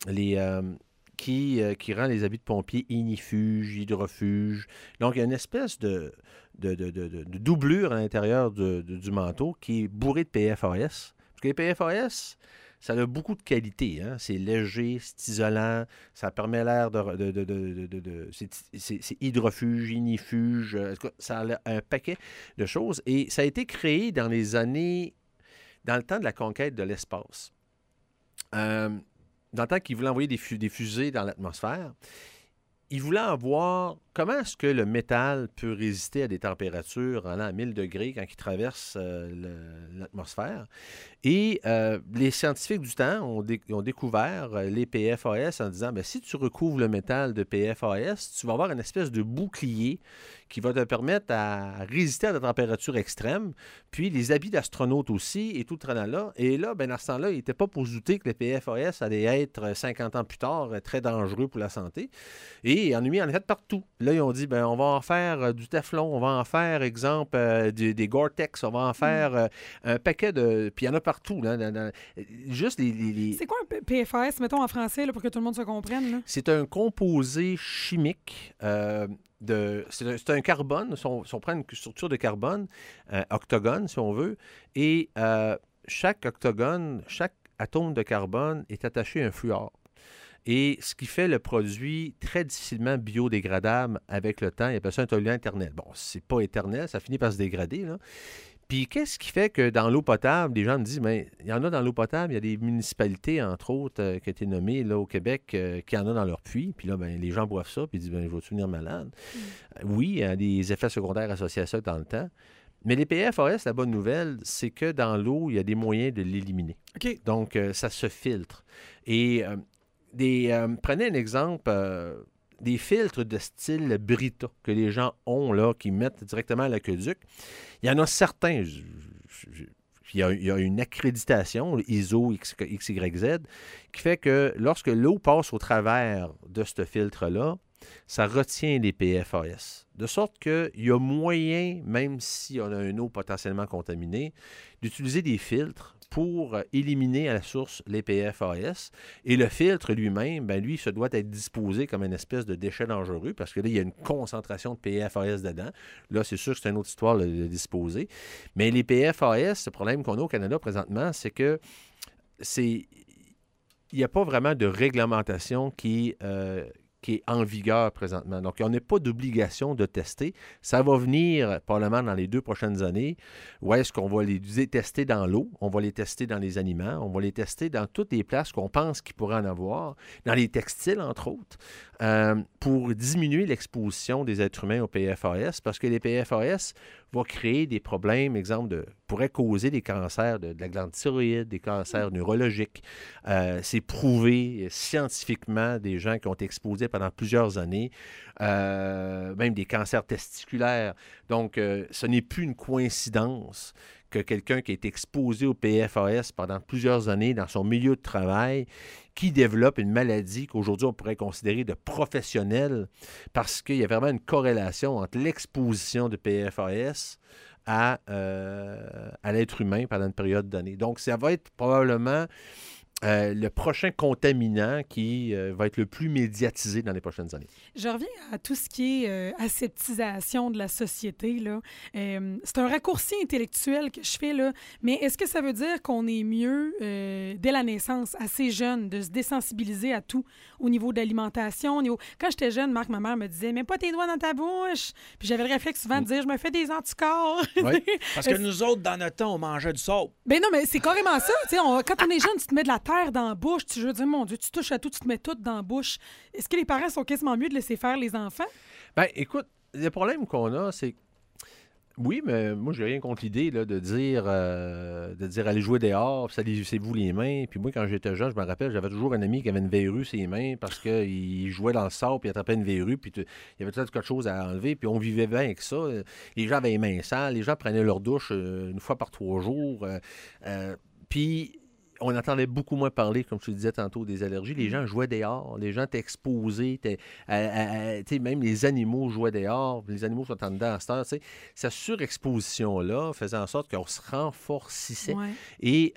Qui rend les habits de pompiers ignifuges, hydrofuges. Donc, il y a une espèce de doublure à l'intérieur du manteau qui est bourré de PFAS. Parce que les PFAS... ça a beaucoup de qualités. Hein? C'est léger, c'est isolant, ça permet l'air c'est hydrofuge, ignifuge, ça a un paquet de choses. Et ça a été créé dans le temps de la conquête de l'espace. Dans le temps qu'ils voulaient envoyer des fusées dans l'atmosphère, ils voulaient voir comment est-ce que le métal peut résister à des températures allant à 1000 degrés quand il traverse l'atmosphère. Et les scientifiques du temps ont découvert les PFAS en disant, si tu recouvres le métal de PFAS, tu vas avoir une espèce de bouclier qui va te permettre à résister à la température extrême. Puis les habits d'astronautes aussi et tout le tralala. Et là, dans ce temps-là, il n'était pas pour se douter que les PFAS allaient être 50 ans plus tard très dangereux pour la santé. Et en a fait partout. Là, ils ont dit, on va en faire du Teflon, on va en faire, exemple, des Gore-Tex, on va en faire un paquet de... Puis il y en a partout. Là, juste les... C'est quoi un PFAS, mettons en français, là, pour que tout le monde se comprenne? Là? C'est un composé chimique c'est un carbone, si on prend une structure de carbone, octogone, si on veut, et chaque octogone, chaque atome de carbone est attaché à un fluor. et ce qui fait le produit très difficilement biodégradable avec le temps. Il appelle ça un toluent éternel. Bon, c'est pas éternel, ça finit par se dégrader, là. Puis qu'est-ce qui fait que dans l'eau potable, des gens me disent, mais il y en a dans l'eau potable, il y a des municipalités, entre autres, qui ont été nommées là, au Québec, qui en ont dans leur puits. Puis là, les gens boivent ça, puis ils disent, je vais devenir malade. Oui, il y a des effets secondaires associés à ça dans le temps. Mais les PFAS, la bonne nouvelle, c'est que dans l'eau, il y a des moyens de l'éliminer. OK. Donc, ça se filtre. Et prenez un exemple... des filtres de style Brita que les gens ont, là, qui mettent directement à l'aqueduc. Il y en a certains, il y a une accréditation, ISO XYZ, qui fait que lorsque l'eau passe au travers de ce filtre-là, ça retient les PFAS. De sorte qu'il y a moyen, même si on a une eau potentiellement contaminée, d'utiliser des filtres pour éliminer à la source les PFAS. Et le filtre lui-même, lui, ça doit être disposé comme une espèce de déchet dangereux parce que là, il y a une concentration de PFAS dedans. Là, c'est sûr que c'est une autre histoire de le disposer. Mais les PFAS, le problème qu'on a au Canada présentement, c'est que il n'y a pas vraiment de réglementation qui est en vigueur présentement. Donc, on n'a pas d'obligation de tester. Ça va venir probablement dans les 2 prochaines années. Où est-ce qu'on va les tester dans l'eau? On va les tester dans les aliments. On va les tester dans toutes les places qu'on pense qu'il pourrait en avoir, dans les textiles, entre autres, pour diminuer l'exposition des êtres humains aux PFAS, parce que les PFAS vont créer des problèmes, exemple, pourraient causer des cancers de la glande thyroïde, des cancers neurologiques. C'est prouvé scientifiquement, des gens qui ont été exposés pendant plusieurs années, même des cancers testiculaires. Donc, ce n'est plus une coïncidence que quelqu'un qui est exposé au PFAS pendant plusieurs années dans son milieu de travail, qui développe une maladie qu'aujourd'hui on pourrait considérer de professionnelle, parce qu'il y a vraiment une corrélation entre l'exposition de PFAS à l'être humain pendant une période d'années. Donc, ça va être probablement le prochain contaminant qui va être le plus médiatisé dans les prochaines années. Je reviens à tout ce qui est aseptisation de la société, là. C'est un raccourci intellectuel que je fais, là, mais est-ce que ça veut dire qu'on est mieux, dès la naissance, assez jeune, de se désensibiliser à tout au niveau de l'alimentation? Quand j'étais jeune, Marc, ma mère me disait « Mets pas tes doigts dans ta bouche! » Puis j'avais le réflexe souvent de dire « Je me fais des anticorps! » Oui, parce que nous autres, dans notre temps, on mangeait du sable. Ben non, mais c'est carrément ça. Quand on est jeune, tu te mets de la terre dans la bouche, je veux dire, mon Dieu, tu touches à tout, tu te mets tout dans la bouche. Est-ce que les parents sont quasiment mieux de laisser faire les enfants? Bien, écoute, le problème qu'on a, c'est que oui, mais moi, j'ai rien contre l'idée là, de dire allez jouer dehors, salissez-vous les mains. Puis moi, quand j'étais jeune, je me rappelle, j'avais toujours un ami qui avait une verrue sur les mains parce qu'il jouait dans le sable, puis il attrapait une verrue, puis il y avait peut-être quelque chose à enlever, puis on vivait bien avec ça. Les gens avaient les mains sales, les gens prenaient leur douche une fois par 3 jours. Puis on entendait beaucoup moins parler, comme je te disais tantôt, des allergies. Les gens jouaient dehors, les gens étaient exposés, même les animaux jouaient dehors, les animaux sont en dedans à cette heure. Cette surexposition-là faisait en sorte qu'on se renforcissait. Ouais.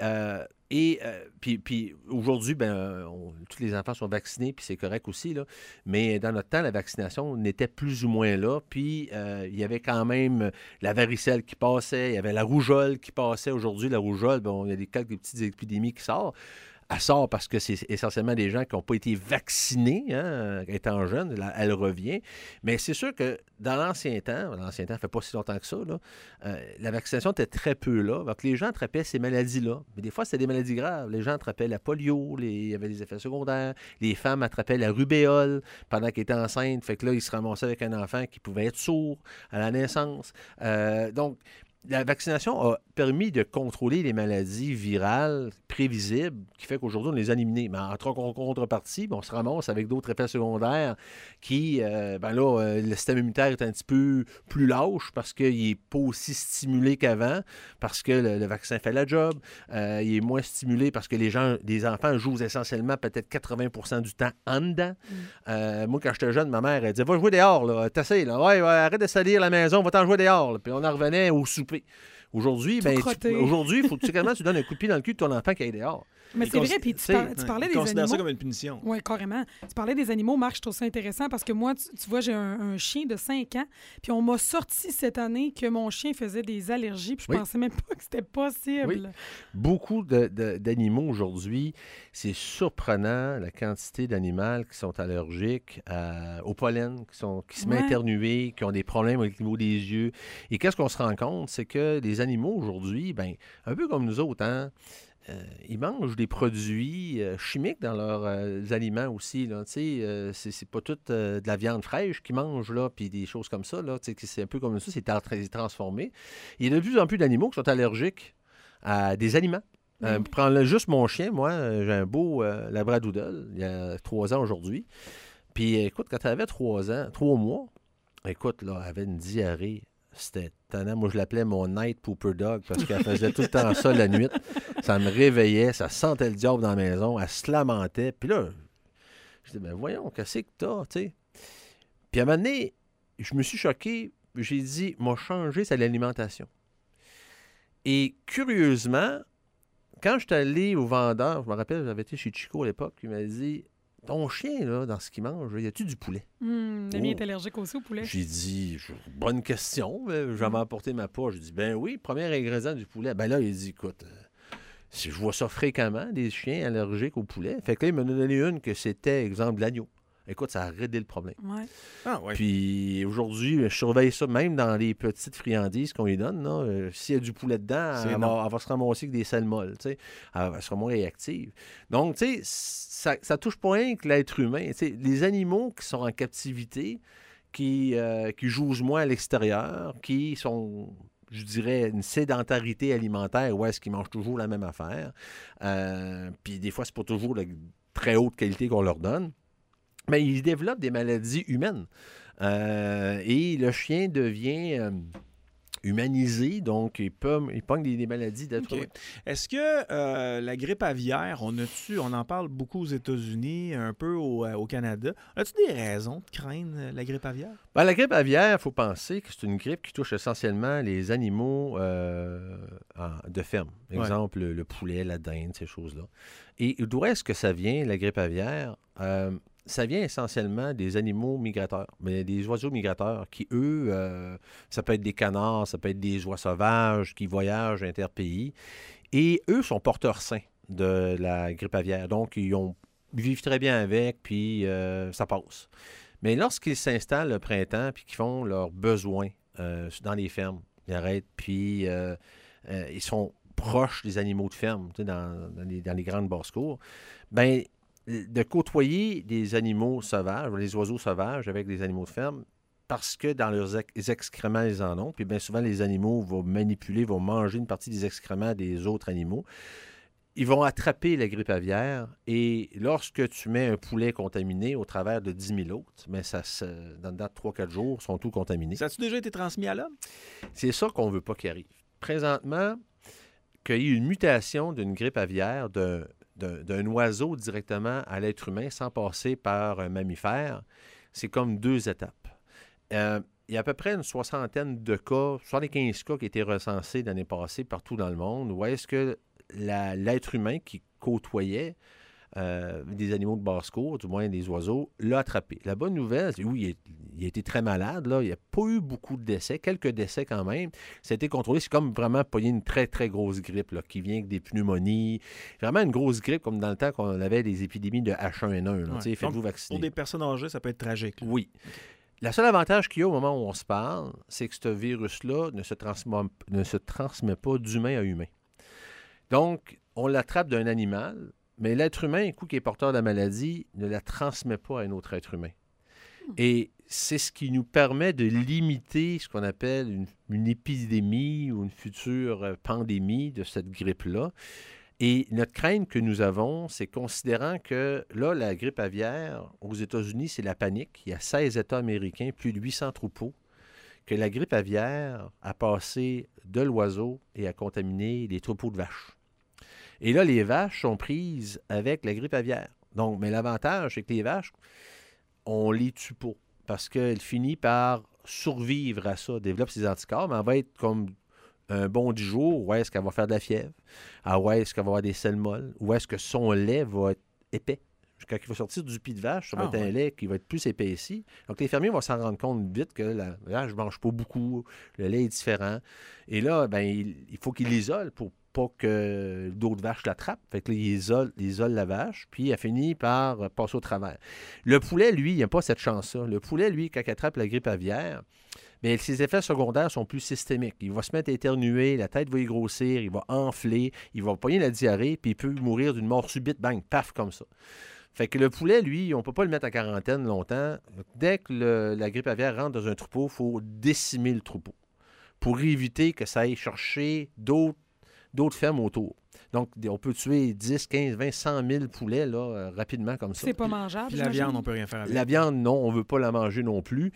Puis aujourd'hui, tous les enfants sont vaccinés, puis c'est correct aussi, là. Mais dans notre temps, la vaccination n'était plus ou moins là. Puis il y avait quand même la varicelle qui passait, il y avait la rougeole qui passait. Aujourd'hui, la rougeole, il y a quelques petites épidémies qui sortent. Elle sort parce que c'est essentiellement des gens qui n'ont pas été vaccinés, étant jeunes, là, elle revient. Mais c'est sûr que dans l'ancien temps, ça ne fait pas si longtemps que ça, là, la vaccination était très peu là. Donc les gens attrapaient ces maladies-là. Mais des fois, c'était des maladies graves. Les gens attrapaient la polio, il y avait des effets secondaires. Les femmes attrapaient la rubéole pendant qu'elles étaient enceintes. Fait que là, ils se ramassaient avec un enfant qui pouvait être sourd à la naissance. Donc, la vaccination a permis de contrôler les maladies virales prévisibles, qui fait qu'aujourd'hui, on les a éliminées. Mais en contrepartie, on se ramasse avec d'autres effets secondaires qui, le système immunitaire est un petit peu plus lâche parce qu'il n'est pas aussi stimulé qu'avant, parce que le vaccin fait la job. Il est moins stimulé parce que les enfants jouent essentiellement peut-être 80% du temps en dedans. Moi, quand j'étais jeune, ma mère, elle disait « Va jouer dehors, là, t'essayes, là. Ouais, arrête de salir la maison, va t'en jouer dehors. » Puis on en revenait au souper. Aujourd'hui, il faut que tu donnes un coup de pied dans le cul de ton enfant qui est dehors. Mais c'est vrai, puis tu parlais des animaux. Considère ça comme une punition. Oui, carrément. Tu parlais des animaux, Marc, je trouve ça intéressant parce que moi, tu vois, j'ai un chien de 5 ans, puis on m'a sorti cette année que mon chien faisait des allergies, puis je pensais même pas que c'était possible. Oui. Beaucoup d'animaux aujourd'hui, c'est surprenant la quantité d'animaux qui sont allergiques au pollen, qui se mettent éternués, qui ont des problèmes au niveau des yeux. Et qu'est-ce qu'on se rend compte? C'est que les animaux aujourd'hui, un peu comme nous autres, hein, ils mangent des produits chimiques dans leurs aliments aussi. Là, c'est pas tout de la viande fraîche qu'ils mangent, là, puis des choses comme ça. Là, c'est un peu comme ça, c'est transformé. Il y a de plus en plus d'animaux qui sont allergiques à des aliments. Prends juste mon chien, moi, j'ai un beau labradoodle, il y a 3 ans aujourd'hui. Puis écoute, quand elle avait 3 mois, écoute, là, elle avait une diarrhée. C'était tannant. Moi, je l'appelais mon night pooper dog parce qu'elle faisait tout le temps ça la nuit. Ça me réveillait, ça sentait le diable dans la maison, elle se lamentait. Puis là, je dis, voyons, qu'est-ce que t'as, tu sais? Puis à un moment donné, je me suis choqué. J'ai dit, m'a changé, c'est l'alimentation. Et curieusement, quand je suis allé au vendeur, je me rappelle, j'avais été chez Chico à l'époque, il m'a dit, ton chien, là, dans ce qu'il mange, y a-tu du poulet? Le mien est allergique aussi au poulet. J'ai dit, bonne question. J'avais apporté ma poche. J'ai dit, ben oui, premier ingrédient du poulet. Ben là, il dit, écoute, je vois ça fréquemment, des chiens allergiques au poulet. Fait que là, il m'a donné une que c'était, exemple, l'agneau. Écoute, ça a réglé le problème. Ouais. Ah, ouais. Puis aujourd'hui, je surveille ça même dans les petites friandises qu'on lui donne. Là. S'il y a du poulet dedans, elle va se ramasser avec des sels molles. Elle va se moins réactive. Donc, tu sais, ça touche pas rien que l'être humain. T'sais, les animaux qui sont en captivité, qui jouent moins à l'extérieur, qui sont, je dirais, une sédentarité alimentaire où est-ce qu'ils mangent toujours la même affaire. Puis des fois, c'est pas toujours de très haute qualité qu'on leur donne. Mais ils développent des maladies humaines. Et le chien devient humanisé, donc il pogne des maladies d'être humain. Est-ce que la grippe aviaire, on en parle beaucoup aux États-Unis, un peu au Canada. As-tu des raisons de craindre la grippe aviaire? La grippe aviaire, il faut penser que c'est une grippe qui touche essentiellement les animaux de ferme. Exemple, le poulet, la dinde, ces choses-là. Et d'où est-ce que ça vient, la grippe aviaire? Ça vient essentiellement des animaux migrateurs, mais des oiseaux migrateurs qui, eux, ça peut être des canards, ça peut être des oies sauvages qui voyagent interpays. Et eux sont porteurs sains de la grippe aviaire. Donc, ils vivent très bien avec, puis ça passe. Mais lorsqu'ils s'installent le printemps, puis qu'ils font leurs besoins dans les fermes, ils arrêtent, puis ils sont proches des animaux de ferme, dans les grandes basses-cours, bien, de côtoyer des animaux sauvages, les oiseaux sauvages avec des animaux de ferme, parce que dans leurs excréments, ils en ont. Puis bien souvent, les animaux vont manger une partie des excréments des autres animaux. Ils vont attraper la grippe aviaire et lorsque tu mets un poulet contaminé au travers de 10 000 autres, bien, dans le date de 3-4 jours, sont tous contaminés. Ça a-tu déjà été transmis à l'homme? C'est ça qu'on ne veut pas qu'il arrive. Présentement, qu'il y ait une mutation d'une grippe aviaire d'un oiseau directement à l'être humain sans passer par un mammifère, c'est comme 2 étapes. Il y a à peu près une 60aine de cas, 75 cas qui étaient recensés l'année passée partout dans le monde, où est-ce que l'être humain qui côtoyait des animaux de basse-cour, du moins des oiseaux, l'a attrapé. La bonne nouvelle, c'est oui, il a été très malade, là. Il n'y a pas eu beaucoup de décès, quelques décès quand même. Ça a été contrôlé. C'est comme vraiment pogner une très, très grosse grippe là, qui vient avec des pneumonies. Vraiment une grosse grippe, comme dans le temps qu'on avait des épidémies de H1N1. Ouais. Faites-vous vacciner. Pour des personnes âgées, ça peut être tragique. Là. Oui. Le seul avantage qu'il y a au moment où on se parle, c'est que ce virus-là ne se transmet pas d'humain à humain. Donc, on l'attrape d'un animal, mais l'être humain, un coup qui est porteur de la maladie, ne la transmet pas à un autre être humain. Et c'est ce qui nous permet de limiter ce qu'on appelle une épidémie ou une future pandémie de cette grippe-là. Et notre crainte que nous avons, c'est considérant que là, la grippe aviaire, aux États-Unis, c'est la panique. Il y a 16 États américains, plus de 800 troupeaux, que la grippe aviaire a passé de l'oiseau et a contaminé les troupeaux de vaches. Et là, les vaches sont prises avec la grippe aviaire. Donc, mais l'avantage, c'est que les vaches, on les tue pas parce qu'elles finissent par survivre à ça, développent ses anticorps, mais elle va être comme un bon 10 jours, où est-ce qu'elle va faire de la fièvre, où est-ce qu'elle va avoir des selles molles, où est-ce que son lait va être épais. Quand il va sortir du pied de vache, ça va être un lait qui va être plus épaissi. Donc, les fermiers vont s'en rendre compte vite que la vache ne mange pas beaucoup, le lait est différent. Et là, ben, il faut qu'il l'isole pour pas que d'autres vaches l'attrapent. Fait que là, il isole la vache, puis elle finit par passer au travers. Le poulet, lui, il n'a pas cette chance-là. Le poulet, lui, quand il attrape la grippe aviaire, mais ses effets secondaires sont plus systémiques. Il va se mettre à éternuer, la tête va y grossir, il va enfler, il va pogner la diarrhée, puis il peut mourir d'une mort subite, bang, paf, comme ça. Fait que le poulet, lui, on ne peut pas le mettre en quarantaine longtemps. Dès que la grippe aviaire rentre dans un troupeau, il faut décimer le troupeau pour éviter que ça aille chercher d'autres fermes autour. Donc, on peut tuer 10, 15, 20, 100 000 poulets là, rapidement comme ça. C'est pas mangeable. Puis la viande, on peut rien faire avec. La viande, non, on ne veut pas la manger non plus.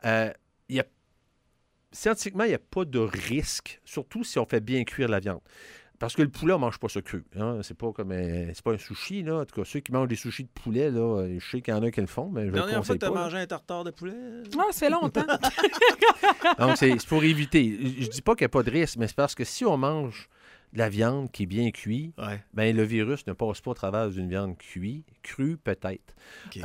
Scientifiquement, il n'y a pas de risque, surtout si on fait bien cuire la viande. Parce que le poulet, on ne mange pas ça cru. Hein? C'est pas comme c'est pas un sushi. Là. En tout cas, ceux qui mangent des sushis de poulet, là, je sais qu'il y en a qui le font, mais je ne le conseille pas. La dernière fois que tu as mangé un tartare de poulet? Ah, ça fait longtemps. Donc, c'est pour éviter. Je dis pas qu'il n'y a pas de risque, mais c'est parce que si on mange de la viande qui est bien cuite, ben, le virus ne passe pas au travers d'une viande cuite, crue peut-être. Okay.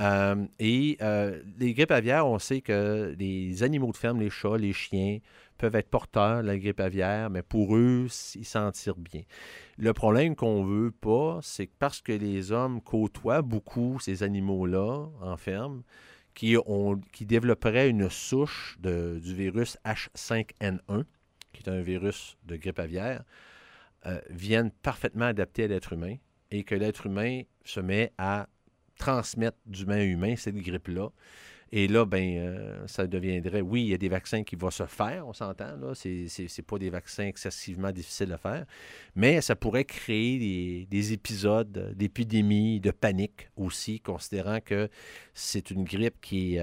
Les grippes aviaires, on sait que les animaux de ferme, les chats, les chiens, peuvent être porteurs de la grippe aviaire, mais pour eux, ils s'en tirent bien. Le problème qu'on ne veut pas, c'est que parce que les hommes côtoient beaucoup ces animaux-là en ferme, qui développeraient une souche du virus H5N1, qui est un virus de grippe aviaire, viennent parfaitement adaptés à l'être humain et que l'être humain se met à transmettre d'humain à humain cette grippe-là. Et là, ça deviendrait... Oui, il y a des vaccins qui vont se faire, on s'entend, là. C'est pas des vaccins excessivement difficiles à faire, mais ça pourrait créer des épisodes d'épidémie, de panique aussi, considérant que c'est une grippe qui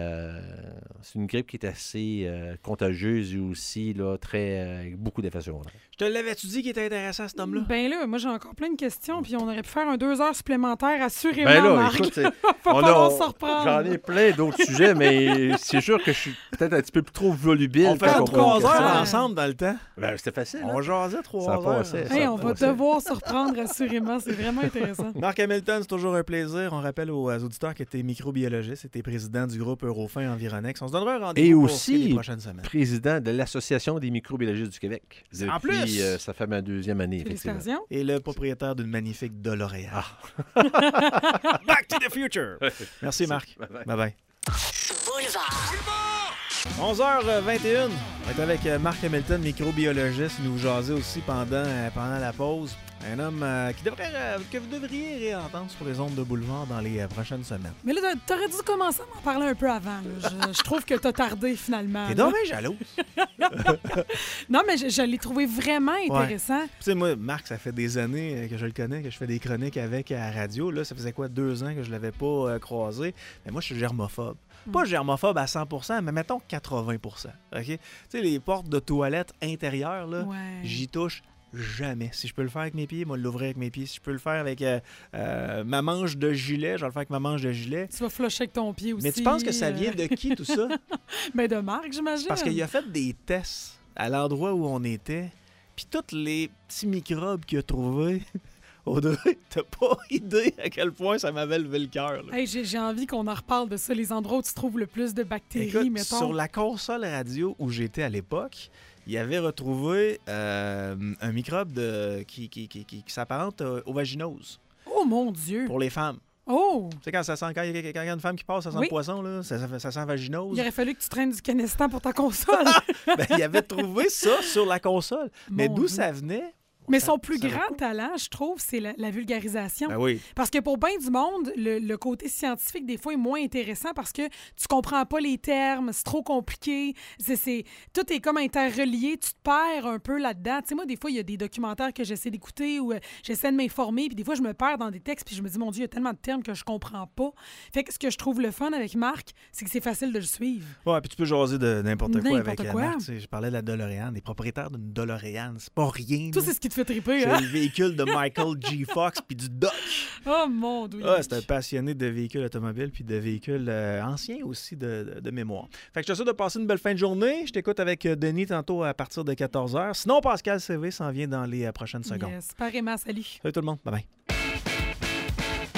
est assez contagieuse et aussi là, avec beaucoup d'effets secondaires. Je te l'avais-tu dit qu'il était intéressant, cet homme-là? Ben là, moi, j'ai encore plein de questions, puis on aurait pu faire 2 heures supplémentaires, assurément, ben là, Marc. Écoute, s'en reprendre. J'en ai plein d'autres sujets, mais c'est sûr que je suis peut-être un petit peu trop volubile. On fait 3 heures ensemble dans le temps. Ben, c'était facile. On jasait 3 heures. On va devoir se reprendre, assurément. C'est vraiment intéressant. Marc Hamilton, c'est toujours un plaisir. On rappelle aux auditeurs que tu es microbiologiste et tu es président du groupe Eurofin Environex. On se donnera un rendez-vous pour les prochaines semaines. Président de l'Association des microbiologistes du Québec. En plus! Ça fait ma 2e année. Félicitations. Et le propriétaire d'une magnifique DeLorean. Back to the future! Merci, Marc. Bye-bye. Boulevard. 11h21. On va être avec Marc Hamilton, microbiologiste. Il nous jasait aussi pendant la pause. Un homme que vous devriez réentendre sur les ondes de Boulevard dans les prochaines semaines. Mais là, t'aurais dû commencer à m'en parler un peu avant. Je trouve que t'as tardé finalement. T'es dommage jalouse. Non, mais je l'ai trouvé vraiment intéressant. Tu sais, moi, Marc, ça fait des années que je le connais, que je fais des chroniques avec à la radio. Là, ça faisait 2 ans que je l'avais pas croisé. Mais moi, je suis germophobe. Pas germophobe à 100%, mais mettons 80%. OK? Tu sais, les portes de toilettes intérieures, là, j'y touche jamais. Si je peux le faire avec mes pieds, moi, l'ouvrir avec mes pieds. Si je peux le faire avec ma manche de gilet, je vais le faire avec ma manche de gilet. Tu vas flusher avec ton pied aussi. Mais tu penses que ça vient de qui, tout ça? Ben de Marc, j'imagine. Parce qu'il a fait des tests à l'endroit où on était, puis tous les petits microbes qu'il a trouvés... Audrey, t'as pas idée à quel point ça m'avait levé le cœur. Hey, j'ai envie qu'on en reparle de ça, les endroits où tu trouves le plus de bactéries, écoute, mettons. Sur la console radio où j'étais à l'époque, il avait retrouvé un microbe qui s'apparente aux vaginoses. Oh mon Dieu! Pour les femmes. Oh! Tu sais, quand il y a une femme qui passe, ça sent le poisson, là, ça sent vaginose. Il aurait fallu que tu traînes du canestan pour ta console. Il avait trouvé ça sur la console. Mais d'où ça venait? Mais son plus grand talent, je trouve, c'est la vulgarisation. Ben oui. Parce que pour bien du monde, le côté scientifique, des fois, est moins intéressant parce que tu comprends pas les termes, c'est trop compliqué. Tout est comme interrelié, tu te perds un peu là-dedans. Tu sais, moi, des fois, il y a des documentaires que j'essaie d'écouter ou j'essaie de m'informer, puis des fois, je me perds dans des textes, puis je me dis, mon Dieu, il y a tellement de termes que je comprends pas. Fait que ce que je trouve le fun avec Marc, c'est que c'est facile de le suivre. Ouais, puis tu peux jaser de n'importe quoi avec quoi. Marc. Je parlais de la DeLorean, des propriétaires d'une DeLorean. C'est pas rien. Tout, c'est ce qui te fait triper, C'est hein? le véhicule de Michael G. Fox puis du Doc. Oh mon Dieu. Ah, c'est un passionné de véhicules automobiles puis de véhicules anciens aussi de mémoire. Fait que je te souhaite de passer une belle fin de journée. Je t'écoute avec Denis tantôt à partir de 14h. Sinon, Pascal CV s'en vient dans les prochaines secondes. Yes, pareillement, salut. Salut tout le monde. Bye bye.